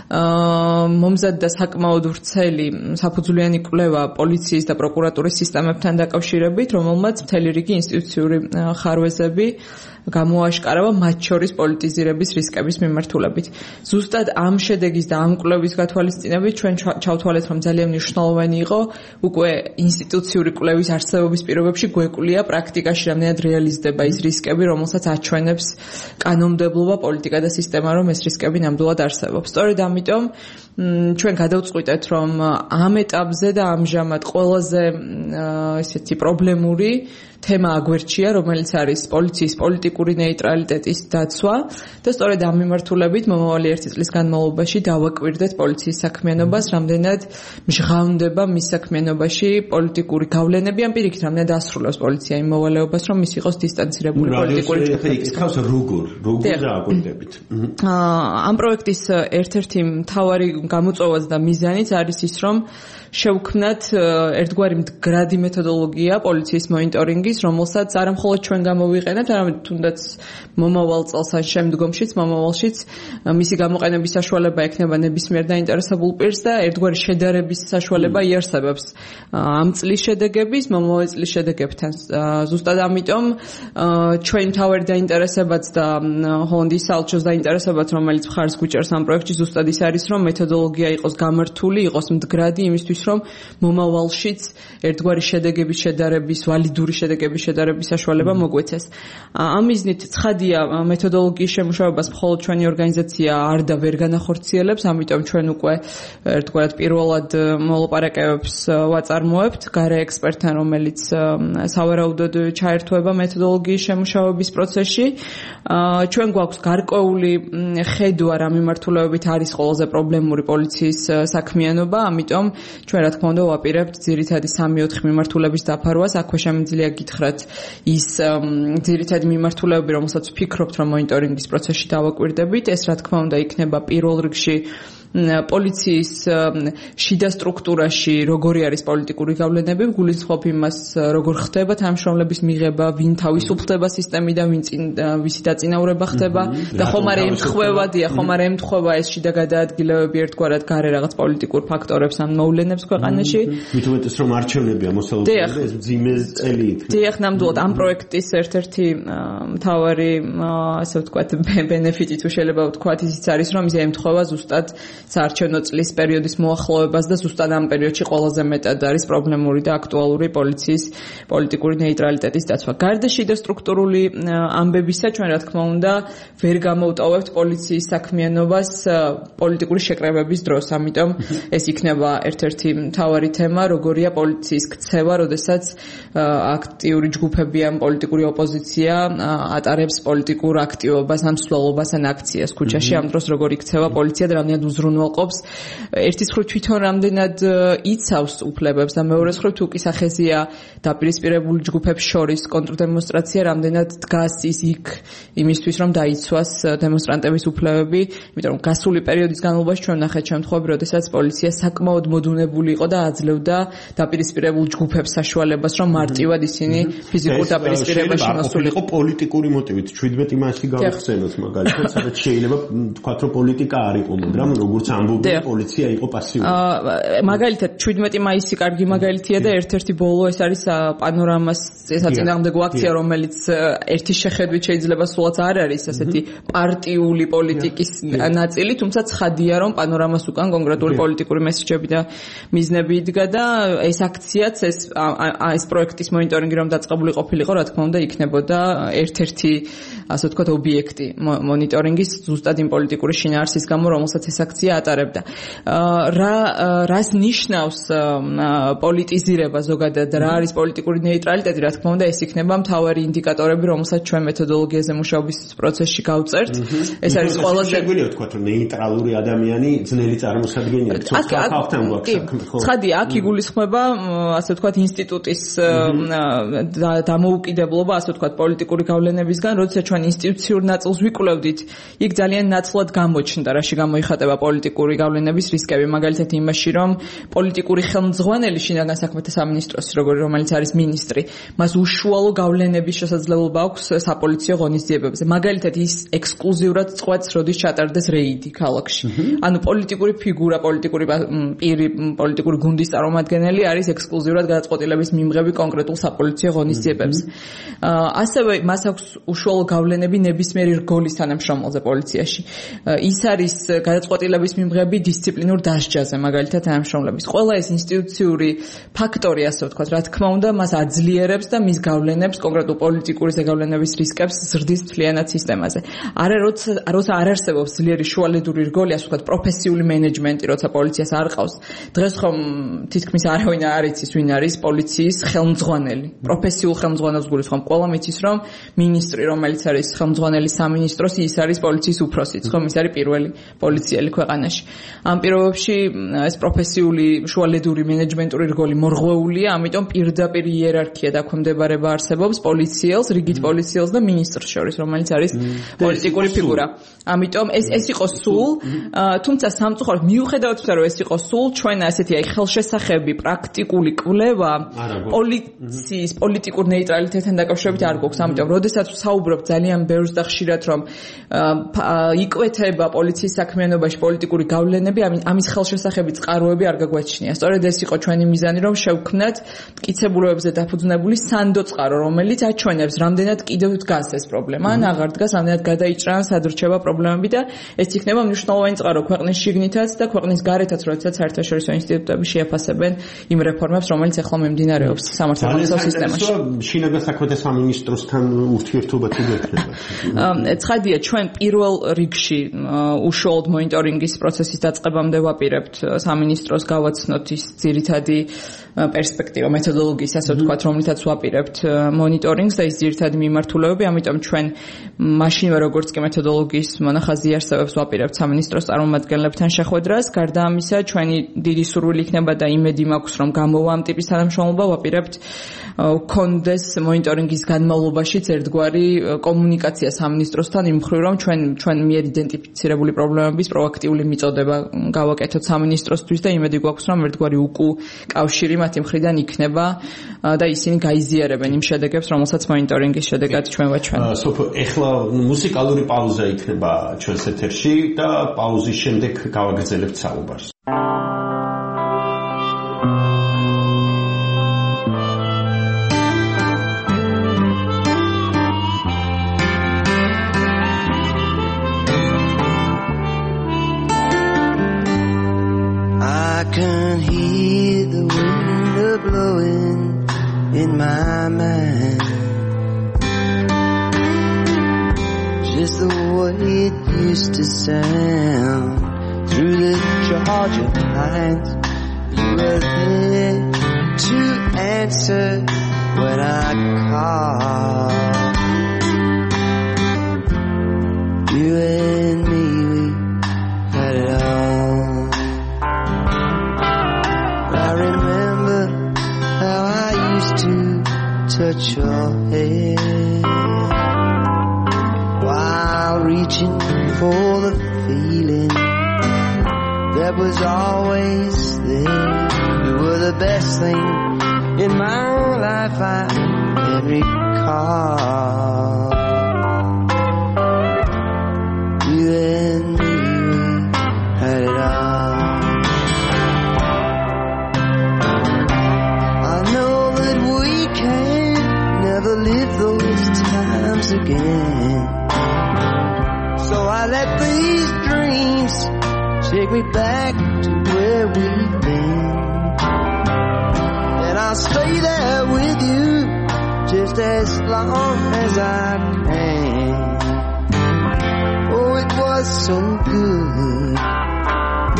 მომზადდა საკმაოდ ვრცელი საფუძვლიანი კვლევა პოლიციის და პროკურატურის სისტემებთან დაკავშირებით, რომელმაც მთელი რიგი ინსტიტუციური ხარვეზები გამოაშკარავა მათ შორის პოლიტიზირების რისკების მიმართულებით. ზუსტად ამ შედეგის და ამ კვლევის გათვალისწინებით ჩვენ ჩავთვალეთ, რომ ძალიან მნიშვნელოვანი იყო უკვე ინსტიტუციური კვლევის არსებობის პირობებში გვეკვლია პრაქტიკაში რამდენად რეალიზდება ის რისკები, რომელსაც აჩვენებს კანონმდებლობა, პოლიტიკა და სისტემა, რომ ეს რისკები ნამდვილად არსებობს. სწორედ ამიტომ ჩვენ გადავწყვიტეთ, რომ ამ ეტაპზე და ამჟამად ყველაზე ესეთი პრობლემური თემა აგვერჩია, რომელიც არის პოლიციის პოლიტიკური ნეიტრალიტეტის დაცვა და სწორედ ამ მიმართულებით მომავალი ერთი წლის განმავლობაში დავაკვირდეთ პოლიციის საქმიანობას, რამდენად მჟღავნდება მის საქმიანობაში პოლიტიკური გავლენები, ან პირიქით რამდენად ასრულებს პოლიცია იმ მოვალეობას, რომ ის იყოს დისტანცირებული პოლიტიკური ჯგუფებისგან. როგორ როგორ დააკვირდებით? ამ პროექტის ერთ-ერთი მთავარი გამოწვევაც და მიზანიც არის ის, რომ შევქმნათ ერთგვარი მდგრადი მეთოდოლოგია პოლიციის მონიტორინგის, რომელსაც არა მხოლოდ ჩვენ გამოვიყენებთ, არამედ თუნდაც მომავალ წელს ან შემდგომშიც, მომავალშიც მისი გამოყენების საშუალება ექნება ნებისმიერ დაინტერესებულ პირს და ერთგვარი შედარების საშუალება იარსებებს ამ წლის შედეგების, მომავალი წლის შედეგებთან. ზუსტად ამიტომ ჩვენ მთავარი დაინტერესებაც და ჰოლანდიის საელჩოს დაინტერესებაც, რომელიც მხარს გვიჭერს ამ პროექტში, ზუსტად ის არის, რომ მეთოდოლოგია იყოს გამართული, იყოს მდგრადი იმისთვის, რომ მომავალშიც ერთგვარი შედეგების შედარების, ვალიდური შედეგების შედარების საშუალება მოგვეცეს. ამ მიზნით ცხადია მეთოდოლოგიის შემუშავებას მხოლოდ ჩვენი ორგანიზაცია არ და ვერ განახორციელებს, ამიტომ ჩვენ უკვე ერთგვარად პირველად მოლაპარაკებებს ვაწარმოებთ გარე ექსპერტთან, რომელიც სავარაუდოდ ჩაერთვება მეთოდოლოგიის შემუშავების პროცესში. ჩვენ გვაქვს გარკვეული ხედვა რა მიმართულებით არის ყველაზე პრობლემური პოლიციის საქმიანობა, ამიტომ ჩვენ რა თქმა უნდა ვაპირებთ ძირითადი სამი-ოთხი მიმართულების დაფარვას. აქვე შემიძლია გითხრათ ის ძირითადი მიმართულებები, რომელსაც ვფიქრობთ, რომ მონიტორინგის პროცესში დავაკვირდებით. ეს რა თქმა უნდა იქნება პირველ რიგში პოლიციის შიდა სტრუქტურაში როგორი არის პოლიტიკური გავლენები, გულისხმობ იმას, როგორ ხდება თანამშრომლების მიღება, ვინ თავისუფლდება სისტემიდან, ვინ ვისი დაწინაურება ხდება და ხომ არა ემთხვევა, დია, ხომ არა ემთხვევა ეს შიდა გადაადგილებები ერთგვარად გარე რაღაც პოლიტიკურ ფაქტორებს ან მოვლენებს ქვეყანაში. მით უმეტეს რომ არჩევნებია მოსალოდნელი და ეს მძიმე წელი იქნება. დიახ, ნამდვილად ამ პროექტის ერთ-ერთი მთავარი ასე ვთქვათ ბენეფიტი თუ შეიძლება ვთქვათ ისიც არის, რომ ის ემთხვევა ზუსტად საარჩევნო წლის პერიოდის მოახლოებას და ზუსტად ამ პერიოდში ყველაზე მეტად არის პრობლემური და აქტუალური პოლიციის პოლიტიკური ნეიტრალიტეტის დაცვა. გარდა შიდა სტრუქტურული ამბებისა, ჩვენ რა თქმა უნდა ვერ გამოვტოვებთ პოლიციის საქმიანობას პოლიტიკური შეკრებების დროს, ამიტომ ეს იქნება ერთ-ერთი მთავარი თემა, როგორია პოლიციის ქცევა, როდესაც აქტიური ჯგუფები ან პოლიტიკური ოპოზიცია ატარებს პოლიტიკურ აქტივობას, ან მსვლელობას, ან აქციას ქუჩაში, ამ დროს როგორ იქცევა პოლიცია და რამდენად უზრუნველყოფს ერთის მხრივ თვითონ რამდენად იცავს უფლებებს და მეორეს მხრივ თუ კი სახეზია დაპირისპირებული ჯგუფებს შორის კონტრდემონსტრაცია, რამდენად დგას ის იქ იმისთვის, რომ დაიცვას დემონსტრანტების უფლებები, იმიტომ რომ გასული პერიოდის განმავლობაში ჩვენ ნახეთ შემთხვევები, როდესაც პოლიცია საკმაოდ მოდუნებული იყო და აძლევდა დაპირისპირებულ ჯგუფებს საშუალებას, რომ მარტივად ისინი ფიზიკურ დაპირისპირებაში მოსულიყო პოლიტიკური მოტივით. შვიდმეტი მასში გავხსენოთ მაგალითად, სადაც შეიძლება თქვათ, რომ პოლიტიკა არ იყო, მაგრამ როგორც ამბობენ, პოლიცია იყო პასიური. მაგალითად, შვიდმეტი მაისი კარგი მაგალითია და ერთ-ერთი ბოლო ეს არის პანორამას საწინააღმდეგო აქცია, რომელიც ერთის შეხედვით შეიძლება სულაც არ არის ასეთი პარტიული პოლიტიკის ნაწილი, თუმცა ცხადია, რომ პანორამას უკან კონკრეტული პოლიტიკური მესეჯები და მიზნები იდგა და ეს აქციაც ეს ეს პროექტის მონიტორინგი რომ დაწყებული ყოფილიყო, რა თქმა უნდა, იქნებოდა ერთ-ერთი ასე ვთქვათ ობიექტი მონიტორინგის ზუსტად იმ პოლიტიკური შინაარსის გამო, რომელსაც ეს აქცია ფუნქცია ატარებდა. რა რას ნიშნავს პოლიტიზირება ზოგადად, რა არის პოლიტიკური ნეიტრალიტეტი, რა თქმა უნდა, ეს იქნება მთავარი ინდიკატორები, რომელსაც ჩვენ მეთოდოლოგიაზე მუშაობის პროცესში გავწერთ. ეს არის ყველაზე შეგვიძლია ვთქვა, რომ ნეიტრალური ადამიანი ძნელი წარმოსადგენია. ხალხთან გვაქვს საქმე, ხო? ცხადია, აქ იგულისხმება, ასე ვთქვათ, ინსტიტუტის დამოუკიდებლობა, ასე ვთქვათ, პოლიტიკური გავლენებისგან, როდესაც ჩვენ ინსტიტუციურ ნაწილს ვიკვლევდით, იქ ძალიან ნაცვლად გამოჩნდა, რაში გამოიხატება პოლიტიკური გავლენების რისკები, მაგალითად იმაში, რომ პოლიტიკური ხელმძღვანელი შინაგან საქმეთა სამინისტროს, როგორი რომელიც არის მინისტრი, მას უშუალო გავლენების შესაძლებლობა აქვს საპოლიციო ღონისძიებებზე. მაგალითად ის ექსკლუზიურად წყვეტს, როდის ჩატარდეს რეიდი ქალაქში. ანუ პოლიტიკური ფიგურა, პოლიტიკური პირი, პოლიტიკური გუნდის წარმომადგენელი არის ექსკლუზიურად გადაწყვეტილების მიმღები კონკრეტულ საპოლიციო ღონისძიებებზე. ასევე მას აქვს უშუალო გავლენები ნებისმიერი რგოლის თანამშრომელზე პოლიციაში. ის არის გადაწყვეტილების მიმღები დისციპლინურ დასჯაზე, მაგალითად თანამშრომლების. ყველა ეს ინსტიტუციური ფაქტორი, ასე ვთქვათ, რა თქმა უნდა, მას აძლიერებს და მის გავლენებს, კონკრეტულ პოლიტიკური ზეგავლენების რისკებს ზრდის მთლიანად სისტემაზე. არა როცა როცა არ არსებობს ძლიერი შუალედური რგოლი, ასე ვთქვათ, პროფესიული მენეჯმენტი, როცა პოლიციას არ ყავს. დღეს ხომ თითქმის არავინ არ იცის, ვინ არის პოლიციის ხელმძღვანელი. პროფესიულ ხელმძღვანელს გულისხმობ. ყველა მიცის, რომ მინისტრი, რომელიც არის ხელმძღვანელი სამინისტროს, ის არის პოლიციის უფროსიც, ხომ ის არის პირველი პოლიციელი ქვეყანაში. ამ პირობებში ეს პროფესიული შუალედური მენეჯმენტური რგოლი მორღვეულია, ამიტომ პირდაპირ იერარქია დაქვემდებარება არსებობს პოლიციელს, რიგით პოლიციელს და მინისტრს შორის, რომელიც არის პოლიტიკური ფიგურა. ამიტომ ეს ეს იყო სულ, თუმცა სამწუხაროდ მიუხედავად იმისა, რომ ეს იყო სულ, ჩვენ ასეთი აი ხელშესახები, პრაქტიკული კვლევა პოლიციის პოლიტიკურ ნეიტრალიტეტთან დაკავშირებით არ გვაქვს. ამიტომ, როდესაც საუბრობ ძალიან ბევრს და ხშირად, რომ იკვეთება პოლიციის საქმიანობაში პოლიტიკური გავლენები, ამის ხელშესახები წყაროები არ გაგვაჩნია. სწორედ ეს იყო ჩვენი მიზანი, რომ შევქმნათ მტკიცებულებებზე დაფუძნებული სანდო წყარო, რომელიც აჩვენებს, რამდენად კიდევ დგას ეს პრობლემა, ან აღარ დგას, რამდენად გადაიჭრა, სად რჩება პრობლემები და ეს იქნება მნიშვნელოვანი წყარო ქვეყნის შიგნითაც და ქვეყნის გარეთაც, როდესაც საერთაშორისო ინსტიტუტები შეაფასებენ იმ რეფორმებს, რომელიც ახლა მიმდინარეობს სამართლებრივ სისტემაში. შინაგან საქმეთა სამინისტროსთან ურთიერთობა თუ გექნება? ცხადია, ჩვენ პირველ რიგში უშუალოდ მონიტორინგის პროცესის დაწყებამდე ვაპირებთ სამინისტროს გავაცნოთ ის ძირითადი პერსპექტივა, მეთოდოლოგიის, ასე ვთქვათ, რომლითაც ვაპირებთ მონიტორინგს და ის ძირითადი მიმართულებები, ამიტომ ჩვენ მაშინვე როგორც კი მეთოდოლოგიის მონახაზი არსებობს, ვაპირებთ სამინისტროს წარმომადგენლებთან შეხვედრას. გარდა ამისა, ჩვენი დიდი სურვილი იქნება და იმედი მაქვს, რომ გამოვა ამ ტიპის თანამშრომლობა, ვაპირებთ კონდეს მონიტორინგის განმავლობაშიც ერთგვარი კომუნიკაცია სამინისტროსთან იმ მხრივ, რომ ჩვენ ჩვენ მიერ იდენტიფიცირებული პრობლემების პროაქტიული მიწოდება გავაკეთოთ სამინისტროსთვის და იმედი გვაქვს, რომ ერთგვარი უკუ კავშირი მათი მხრიდან იქნება და ისინი გაიზიარებენ იმ შედეგებს, რომელსაც მონიტორინგის შედეგად ჩვენ ვაჩვენებთ. სოფო, ეხლა მუსიკალური პაუზა იქნება ჩვენს ეთერში და პაუზის შემდეგ გავაგრძელებთ საუბარს. I can hear the wind blowing in my mind, just the way it used to sound through the Georgia pines. You were there to answer when I called. You and me, we had it all. I remember how I used to touch your hair while reaching for the feeling that was always there. You were the best thing in my life I can recall. You and me, we had it all. I know that we can never live those times again, so I let these dreams take me back to where we've been, and I'll stay there with you just as long as I can. Oh, it was so good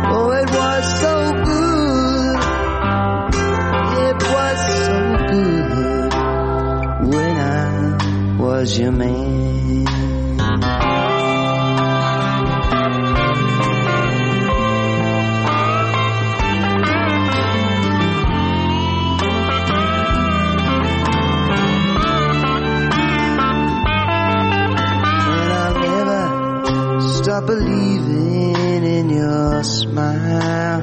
Oh, it was so good. It was so good when I was your man. Stop believing in your smile,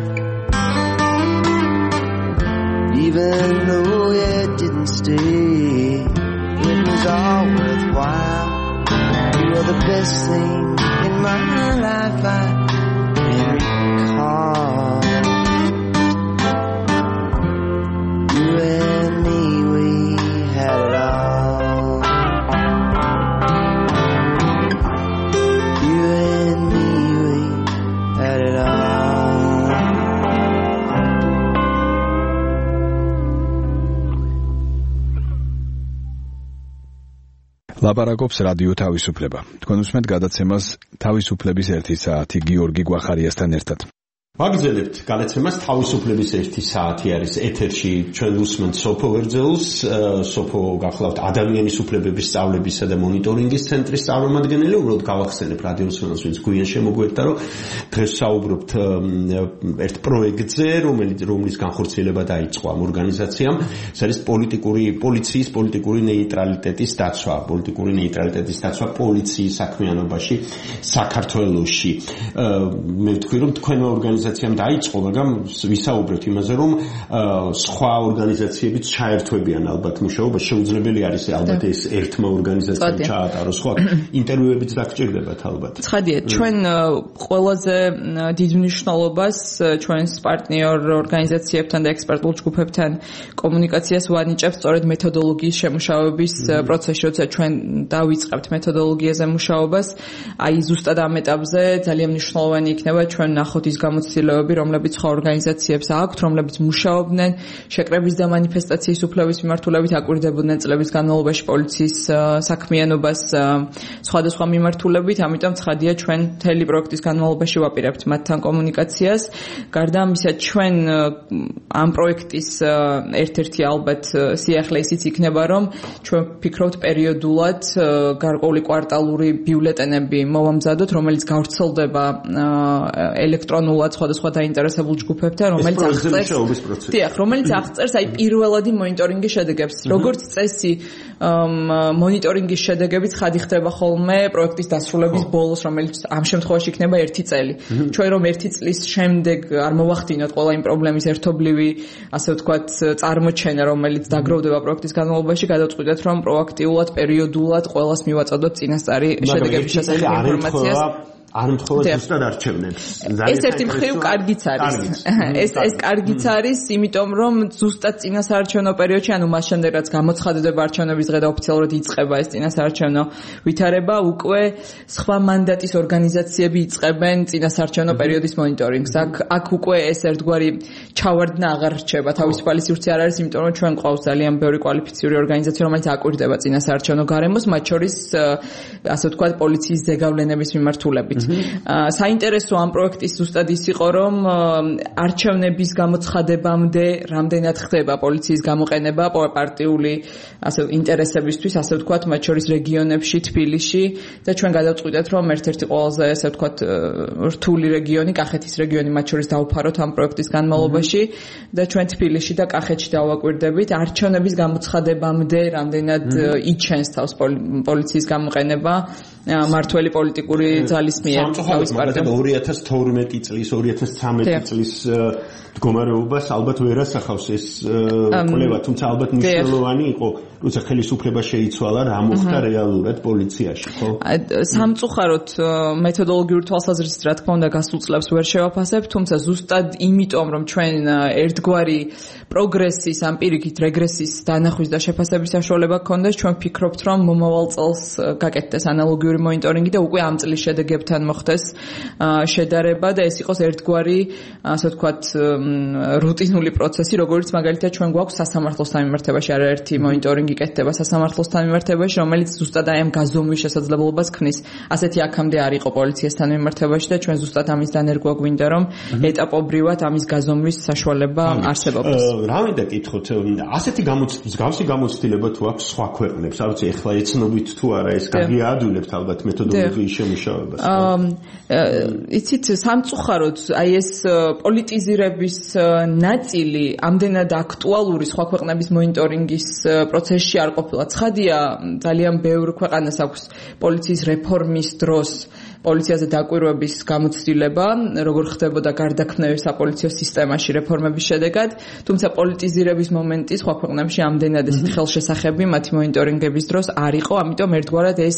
even though it didn't stay. It was all worthwhile. You were the best thing in my life I can recall. You and me, we had it all. You and me, we had it all. ლაპარაკობს რადიო თავისუფლება. თქვენ უსმენთ გადაცემას თავისუფლების ერთი საათი გიორგი გვახარიასთან ერთად. ვაგრძელებთ გადაცემას თავისუფლების ერთი საათი არის ეთერში. ჩვენ უსმენთ სოფო ვერძეულს, სოფო გახლავთ ადამიანის უფლებების სწავლებისა და მონიტორინგის ცენტრის წარმომადგენელი. უბრალოდ გავახსენებ რადიოსმენელს, ვინც გვიან შემოგვერთა, რომ დღეს საუბრობთ ერთ პროექტზე, რომელიც რომლის განხორციელება დაიწყო ამ ორგანიზაციამ. ეს არის პოლიტიკური პოლიციის პოლიტიკური ნეიტრალიტეტის დაცვა, პოლიტიკური ნეიტრალიტეტის დაცვა პოლიციის საქმიანობაში საქართველოში. მე ვთქვი, რომ თქვენო ორგანიზაცია ორგანიზაციამ დაიწყო, მაგრამ ვისაუბრებთ იმაზე, რომ სხვა ორგანიზაციებიც ჩაერთვებიან ალბათ მუშაობას. შეუძლებელი არის ალბათ ეს ერთმა ორგანიზაციამ ჩაატაროს, ხო? ინტერვიუებიც დაგჭირდებათ ალბათ. ცხადია, ჩვენ ყველაზე დიდ მნიშვნელობას ჩვენს პარტნიორ ორგანიზაციებთან და ექსპერტულ ჯგუფებთან კომუნიკაციას ვანიჭებთ სწორედ მეთოდოლოგიის შემუშავების პროცესში, როცა ჩვენ დავიწყებთ მეთოდოლოგიაზე მუშაობას, აი ზუსტად ამ ეტაპზე ძალიან მნიშვნელოვანი იქნება ჩვენ ნახოთ ის გამოცდილებები, რომლებიც სხვა ორგანიზაციებს აქვთ, რომლებიც მუშაობდნენ შეკრების და მანიფესტაციის უფლების მიმართულებით, აკვირდებოდნენ წლების განმავლობაში პოლიციის საქმიანობას სხვადასხვა მიმართულებით, ამიტომ ცხადია ჩვენ მთელი პროექტის განმავლობაში ვაპირებთ მათთან კომუნიკაციას. გარდა ამისა, ჩვენ ამ პროექტის ერთ-ერთი ალბათ სიახლე ისიც იქნება, რომ ჩვენ ვფიქრობთ პერიოდულად გარკვეული კვარტალური ბიულეტენები მოვამზადოთ, რომელიც გავრცელდება ელექტრონულად სხვადასხვა დაინტერესებულ ჯგუფებთან, რომელიც აღწერს დიახ, რომელიც აღწერს აი პირველადი მონიტორინგის შედეგებს. როგორც წესი, მონიტორინგის შედეგები ცხადი ხდება ხოლმე პროექტის დასრულების ბოლოს, რომელიც ამ შემთხვევაში იქნება ერთი წელი. ჩვენ რომ ერთი წლის შემდეგ არ მოვახდინოთ ყველა იმ პრობლემის ერთობლივი, ასე ვთქვათ, წარმოჩენა, რომელიც დაგროვდება პროექტის განმავლობაში, გადავწყვიტეთ, რომ პროაქტიულად, პერიოდულად ყველას მივაწოდოთ წინასწარი შედეგების შესახებ ინფორმაციას. არ მთხოვთ ზუსტად არჩევნებს. ეს ერთი მხრივ კარგიც არის. ეს ეს კარგიც არის, იმიტომ რომ ზუსტად წინასაარჩევნო პერიოდში, ანუ მას შემდეგ რაც გამოცხადდება არჩევნების დღე და ოფიციალურად იწყება ეს წინასაარჩევნო ვითარება, უკვე სხვა მანდატის ორგანიზაციები იწყებენ წინასაარჩევნო პერიოდის მონიტორინგს. აქ აქ უკვე ეს ერთგვარი ჩავარდნა აღარ რჩება. თავისუფალი სივრცე არ არის, იმიტომ რომ ჩვენ ყავს ძალიან ბევრი კვალიფიციური ორგანიზაცია, რომელიც აკვირდება წინასაარჩევნო გარემოს, მათ შორის ასე ვთქვათ, პოლიციის ზეგავლენების მიმართულებით. საინტერესო ამ პროექტის ზუსტად ის იყო, რომ არჩევნების გამოცხადებამდე რამდენად ხდება პოლიციის გამოყენება პარტიული ასე ინტერესებისთვის, ასე ვთქვათ, მათ შორის რეგიონებში, თბილისში და ჩვენ გადავწყვიტეთ, რომ ერთ-ერთი ყველაზე ასე ვთქვათ რთული რეგიონი, კახეთის რეგიონი მათ შორის დავფაროთ ამ პროექტის განმავლობაში და ჩვენ თბილისში და კახეთში დავაკვირდებით არჩევნების გამოცხადებამდე რამდენად იჩენს თავს პოლიციის გამოყენება მართველი პოლიტიკური ძალის მიერ. სამწუხაროდ ორი ათას თორმეტი წლის ორი ათას ცხრამეტი წლის მდგომარეობას ალბათ ვერ ასახავს ეს კვლევა, თუმცა ალბათ მნიშვნელოვანი იყო, როცა ხელისუფლება შეიცვალა, რა მოხდა რეალურად პოლიციაში, ხო? სამწუხაროდ მეთოდოლოგიური თვალსაზრისით რა თქმა უნდა გასულ წლებს ვერ შევაფასებ, თუმცა ზუსტად იმიტომ, რომ ჩვენ ერთგვარი პროგრესის, ამ პირიქით რეგრესის დანახვის და შეფასების საშუალება გქონდეს, ჩვენ ვფიქრობთ, რომ მომავალ წელს გაკეთდეს ანალოგიური მონიტორინგი და უკვე ამ წლის შედეგებთან თან მოხდეს შედარება და ეს იყოს ერთგვარი ასე ვთქვათ რუტინული პროცესი, როგორც მაგალითად ჩვენ გვაქვს სასამართლოსთან მიმართებაში არაერთი მონიტორინგი კეთდება სასამართლოსთან მიმართებაში, რომელიც ზუსტად აი ამ გაზომვის შესაძლებლობას ქმნის. Ასეთი აქამდე არ იყო პოლიციასთან მიმართებაში და ჩვენ ზუსტად ამის დანერგვა გვინდა, რომ ეტაპობრივად ამის გაზომვის საშუალება არსებობს. რა მინდა კითხოთ, ასეთი მსგავსი გამოცდილება თუ აქვს სხვა ქვეყნებს, არ ვიცი, ეხლა ეცნობით თუ არა ეს გაგიადვილებთ ალბათ მეთოდოლოგიის შემუშავებას. იცით, სამწუხაროდ აი ეს პოლიტიზირების ნაწილი ამდენად აქტუალური სხვა ქვეყნების მონიტორინგის პროცესში არ ყოფილა. ცხადია, ძალიან ბევრ ქვეყანას აქვს პოლიციის რეფორმის დროს პოლიციაზე დაკვირვების გამოცდილება, როგორ ხდებოდა გარდაქმნები საპოლიციო სისტემაში რეფორმების შედეგად, თუმცა პოლიტიზირების მომენტი სხვა ქვეყნებში ამდენად ესეთ ხელშესახები მათი მონიტორინგების დროს არ იყო, ამიტომ ერთგვარად ეს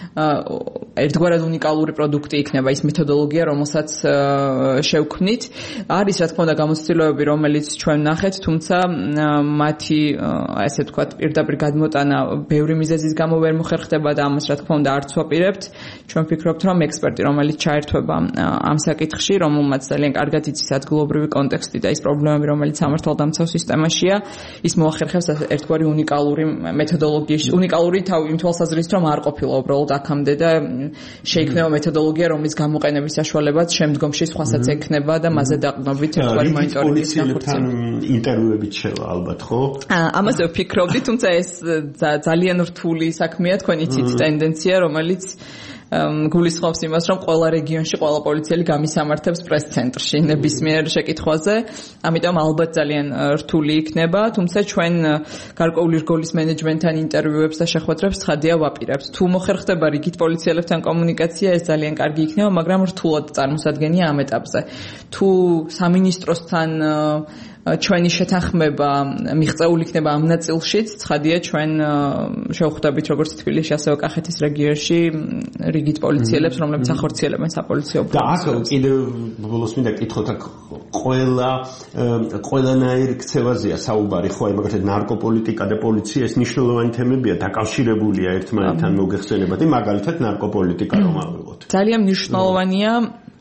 ერთგვარად უნიკალური პროდუქტი იქნება ის მეთოდოლოგია, რომელსაც შევქმნით. არის რა თქმა უნდა გამოცდილებები, რომელიც ჩვენ ნახეთ, თუმცა მათი ესე ვთქვათ პირდაპირ გადმოტანა ბევრი მიზეზის გამო ვერ მოხერხდება და ამას რა თქმა უნდა არც ვაპირებთ. ჩვენ ვფიქრობთ, რომ ექსპერტი, რომელიც ჩაერთვება ამ საკითხში, რომელმაც ძალიან კარგად იცის ადგილობრივი კონტექსტი და ის პრობლემები, რომელიც სამართალდამცავ სისტემაშია, ის მოახერხებს ერთგვარი უნიკალური მეთოდოლოგიის, უნიკალური იმ თვალსაზრისით, რომ არ ყოფილა უბრალოდ აქამდე და შეიქმნება მეთოდოლოგია, რომლის გამოყენების საშუალებაც შემდგომში სხვასაც ექნება და მასზე დაყრდნობით ერთგვარი მონიტორინგის განხორციელება. ინტერვიუებით შევა ალბათ, ხო? ამაზე ვფიქრობდი, თუმცა ეს ძალიან რთული საქმეა, თქვენ იცით ტენდენცია, რომელიც გულისხმობს იმას, რომ ყველა რეგიონში ყველა პოლიციელი გამისამართებს პრეს-ცენტრში ნებისმიერ შეკითხვაზე, ამიტომ ალბათ ძალიან რთული იქნება, თუმცა ჩვენ გარკვეული რგოლის მენეჯმენტთან ინტერვიუებს და შეხვედრებს ცხადია ვაპირებთ. თუ მოხერხდება რიგით პოლიციელებთან კომუნიკაცია, ეს ძალიან კარგი იქნება, მაგრამ რთულად წარმოსადგენია ამ ეტაპზე. თუ სამინისტროსთან ჩვენი შეთანხმება მიღწეული იქნება ამ ნაწილშიც, ცხადია ჩვენ შევხვდებით როგორც თბილისში, ასევე კახეთის რეგიონში რიგით პოლიციელებს, რომლებიც ახორციელებენ საპოლიციო პროცესს. და აქ კიდევ ბოლოს მინდა კითხოთ, აქ ყველა ყველანაირ ქცევაზეა საუბარი, ხო, აი მაგალითად ნარკოპოლიტიკა და პოლიცია ეს მნიშვნელოვანი თემებია, დაკავშირებულია ერთმანეთთან მოგეხსენებათ, მაგალითად ნარკოპოლიტიკა რომ ავიღოთ. ძალიან მნიშვნელოვანია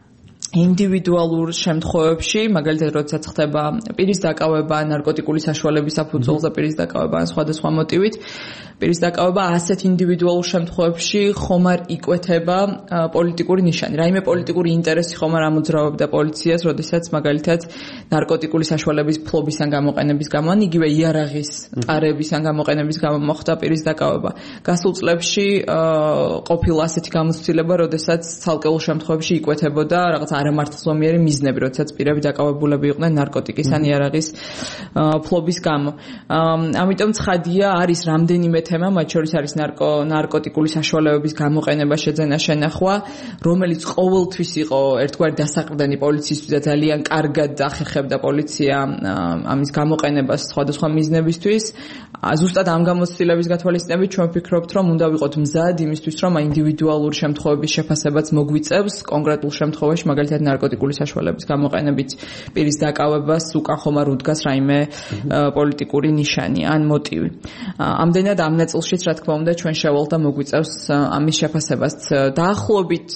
ინდივიდუალურ შემთხვევებში, მაგალითად, როდესაც ხდება პირის დაკავება ნარკოტიკული საშუალების საფუძველზე, პირის დაკავება ან სხვადასხვა მოტივით, პირის დაკავება ასეთ ინდივიდუალურ შემთხვევებში ხომ არ იკვეთება პოლიტიკური ნიშანი. რაიმე პოლიტიკური ინტერესი ხომ არ ამოძრავებდა პოლიციას, როდესაც მაგალითად ნარკოტიკული საშუალების ფლობის ან გამოყენების გამო, ან იგივე იარაღის ტარების ან გამოყენების გამო მოხდა პირის დაკავება. გასულ წლებში ყოფილა ასეთი გამოცდილება, როდესაც ცალკეულ შემთხვევებში იკვეთებოდა რაღაც არამართლზომიერი მიზნები, როდესაც პირები დაკავებულები იყვნენ ნარკოტიკის ან იარაღის ფლობის გამო. ამიტომ ცხადია, არის რამდენიმე თემა, მათ შორის არის ნარკო ნარკოტიკული საშუალებების გამოყენება, შეძენა, შენახვა, რომელიც ყოველთვის იყო ერთგვარი დასაყრდენი პოლიციისთვის და ძალიან კარგად ახერხებდა პოლიცია ამის გამოყენებას სხვადასხვა მიზნებისთვის. ზუსტად ამ გამოცდილების გათვალისწინებით ჩვენ ვფიქრობთ, რომ უნდა ვიყოთ მზად იმისთვის, რომ ინდივიდუალური შემთხვევების შეფასებაც მოგვიწევს კონკრეტულ შემთხვევაში, მაგალითად ნარკოტიკული საშუალების გამოყენებით პირის დაკავებას უკან ხომ არ უდგას რაიმე პოლიტიკური ნიშანი ან მოტივი. ამდენად ამ ნაწილშიც რა თქმა უნდა ჩვენ შევალთ და მოგვიწევს ამის შეფასებას. დაახლოებით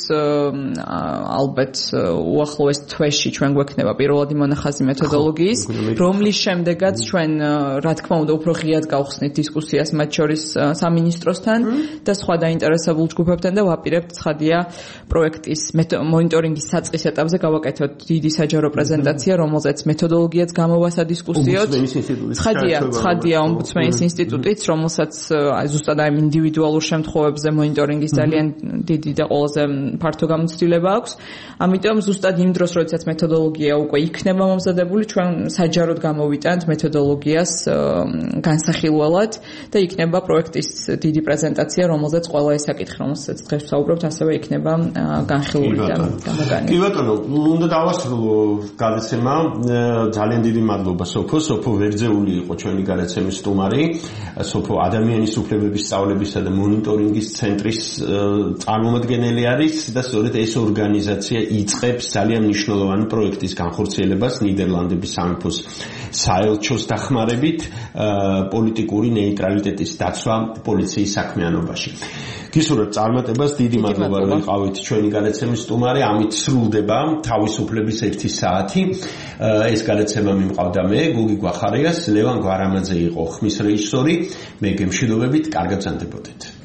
ალბათ უახლოეს თვეში ჩვენ გვექნება პირველადი მონახაზი მეთოდოლოგიის, რომლის შემდეგაც ჩვენ რა თქმა უნდა უფრო ღიად გავხსნით დისკუსიას მათ შორის სამინისტროსთან და სხვა დაინტერესებულ ჯგუფებთან და ვაპირებთ ცხადია პროექტის მონიტორინგის საწყის ეტაპზე გავაკეთოთ დიდი საჯარო პრეზენტაცია, რომელზეც მეთოდოლოგიაც გამოვასა დისკუსიოთ. ცხადია, ცხადია ომბუდსმენის ინსტიტუტიც, რომელსაც ზუსტად აი ინდივიდუალურ შემთხვევებზე მონიტორინგის ძალიან დიდი და ყველაზე ფართო გამოცდილება აქვს. ამიტომ ზუსტად იმ დროს, როდესაც მეთოდოლოგია უკვე იქნება მომზადებული, ჩვენ საჯაროდ გამოვიტანთ მეთოდოლოგიას განსახილველად და იქნება პროექტის დიდი პრეზენტაცია, რომელზეც ყველა ეს საკითხი, რომელსაც დღეს ვსაუბრობთ, ასევე იქნება განხილული და გამოგანილი. კი ბატონო, უნდა დავასრულო გადაცემა. ძალიან დიდი მადლობა სოფო. სოფო ვერძეული იყო ჩვენი გადაცემის სტუმარი. სოფო ადამიანის უფლებების სწავლებისა და მონიტორინგის ცენტრის წარმომადგენელი არის და სწორედ ეს ორგანიზაცია იწყებს ძალიან მნიშვნელოვანი პროექტის განხორციელებას ნიდერლანდების სამეფოს საელჩოს დახმარებით პოლიტიკური ნეიტრალიტეტის დაცვა პოლიციის საქმიანობაში. გისურვებთ წარმატებას, დიდი მადლობა რომ იყავით ჩვენი გადაცემის სტუმარი. ამით სრულდება თავისუფლების ერთი საათი. ეს გადაცემა მიმყავდა მე, გოგი გვახარიას, ლევან გვარამაძე იყო ხმის რეჟისორი. მე გემშვიდობებით, კარგად გრძანდებოდეთ.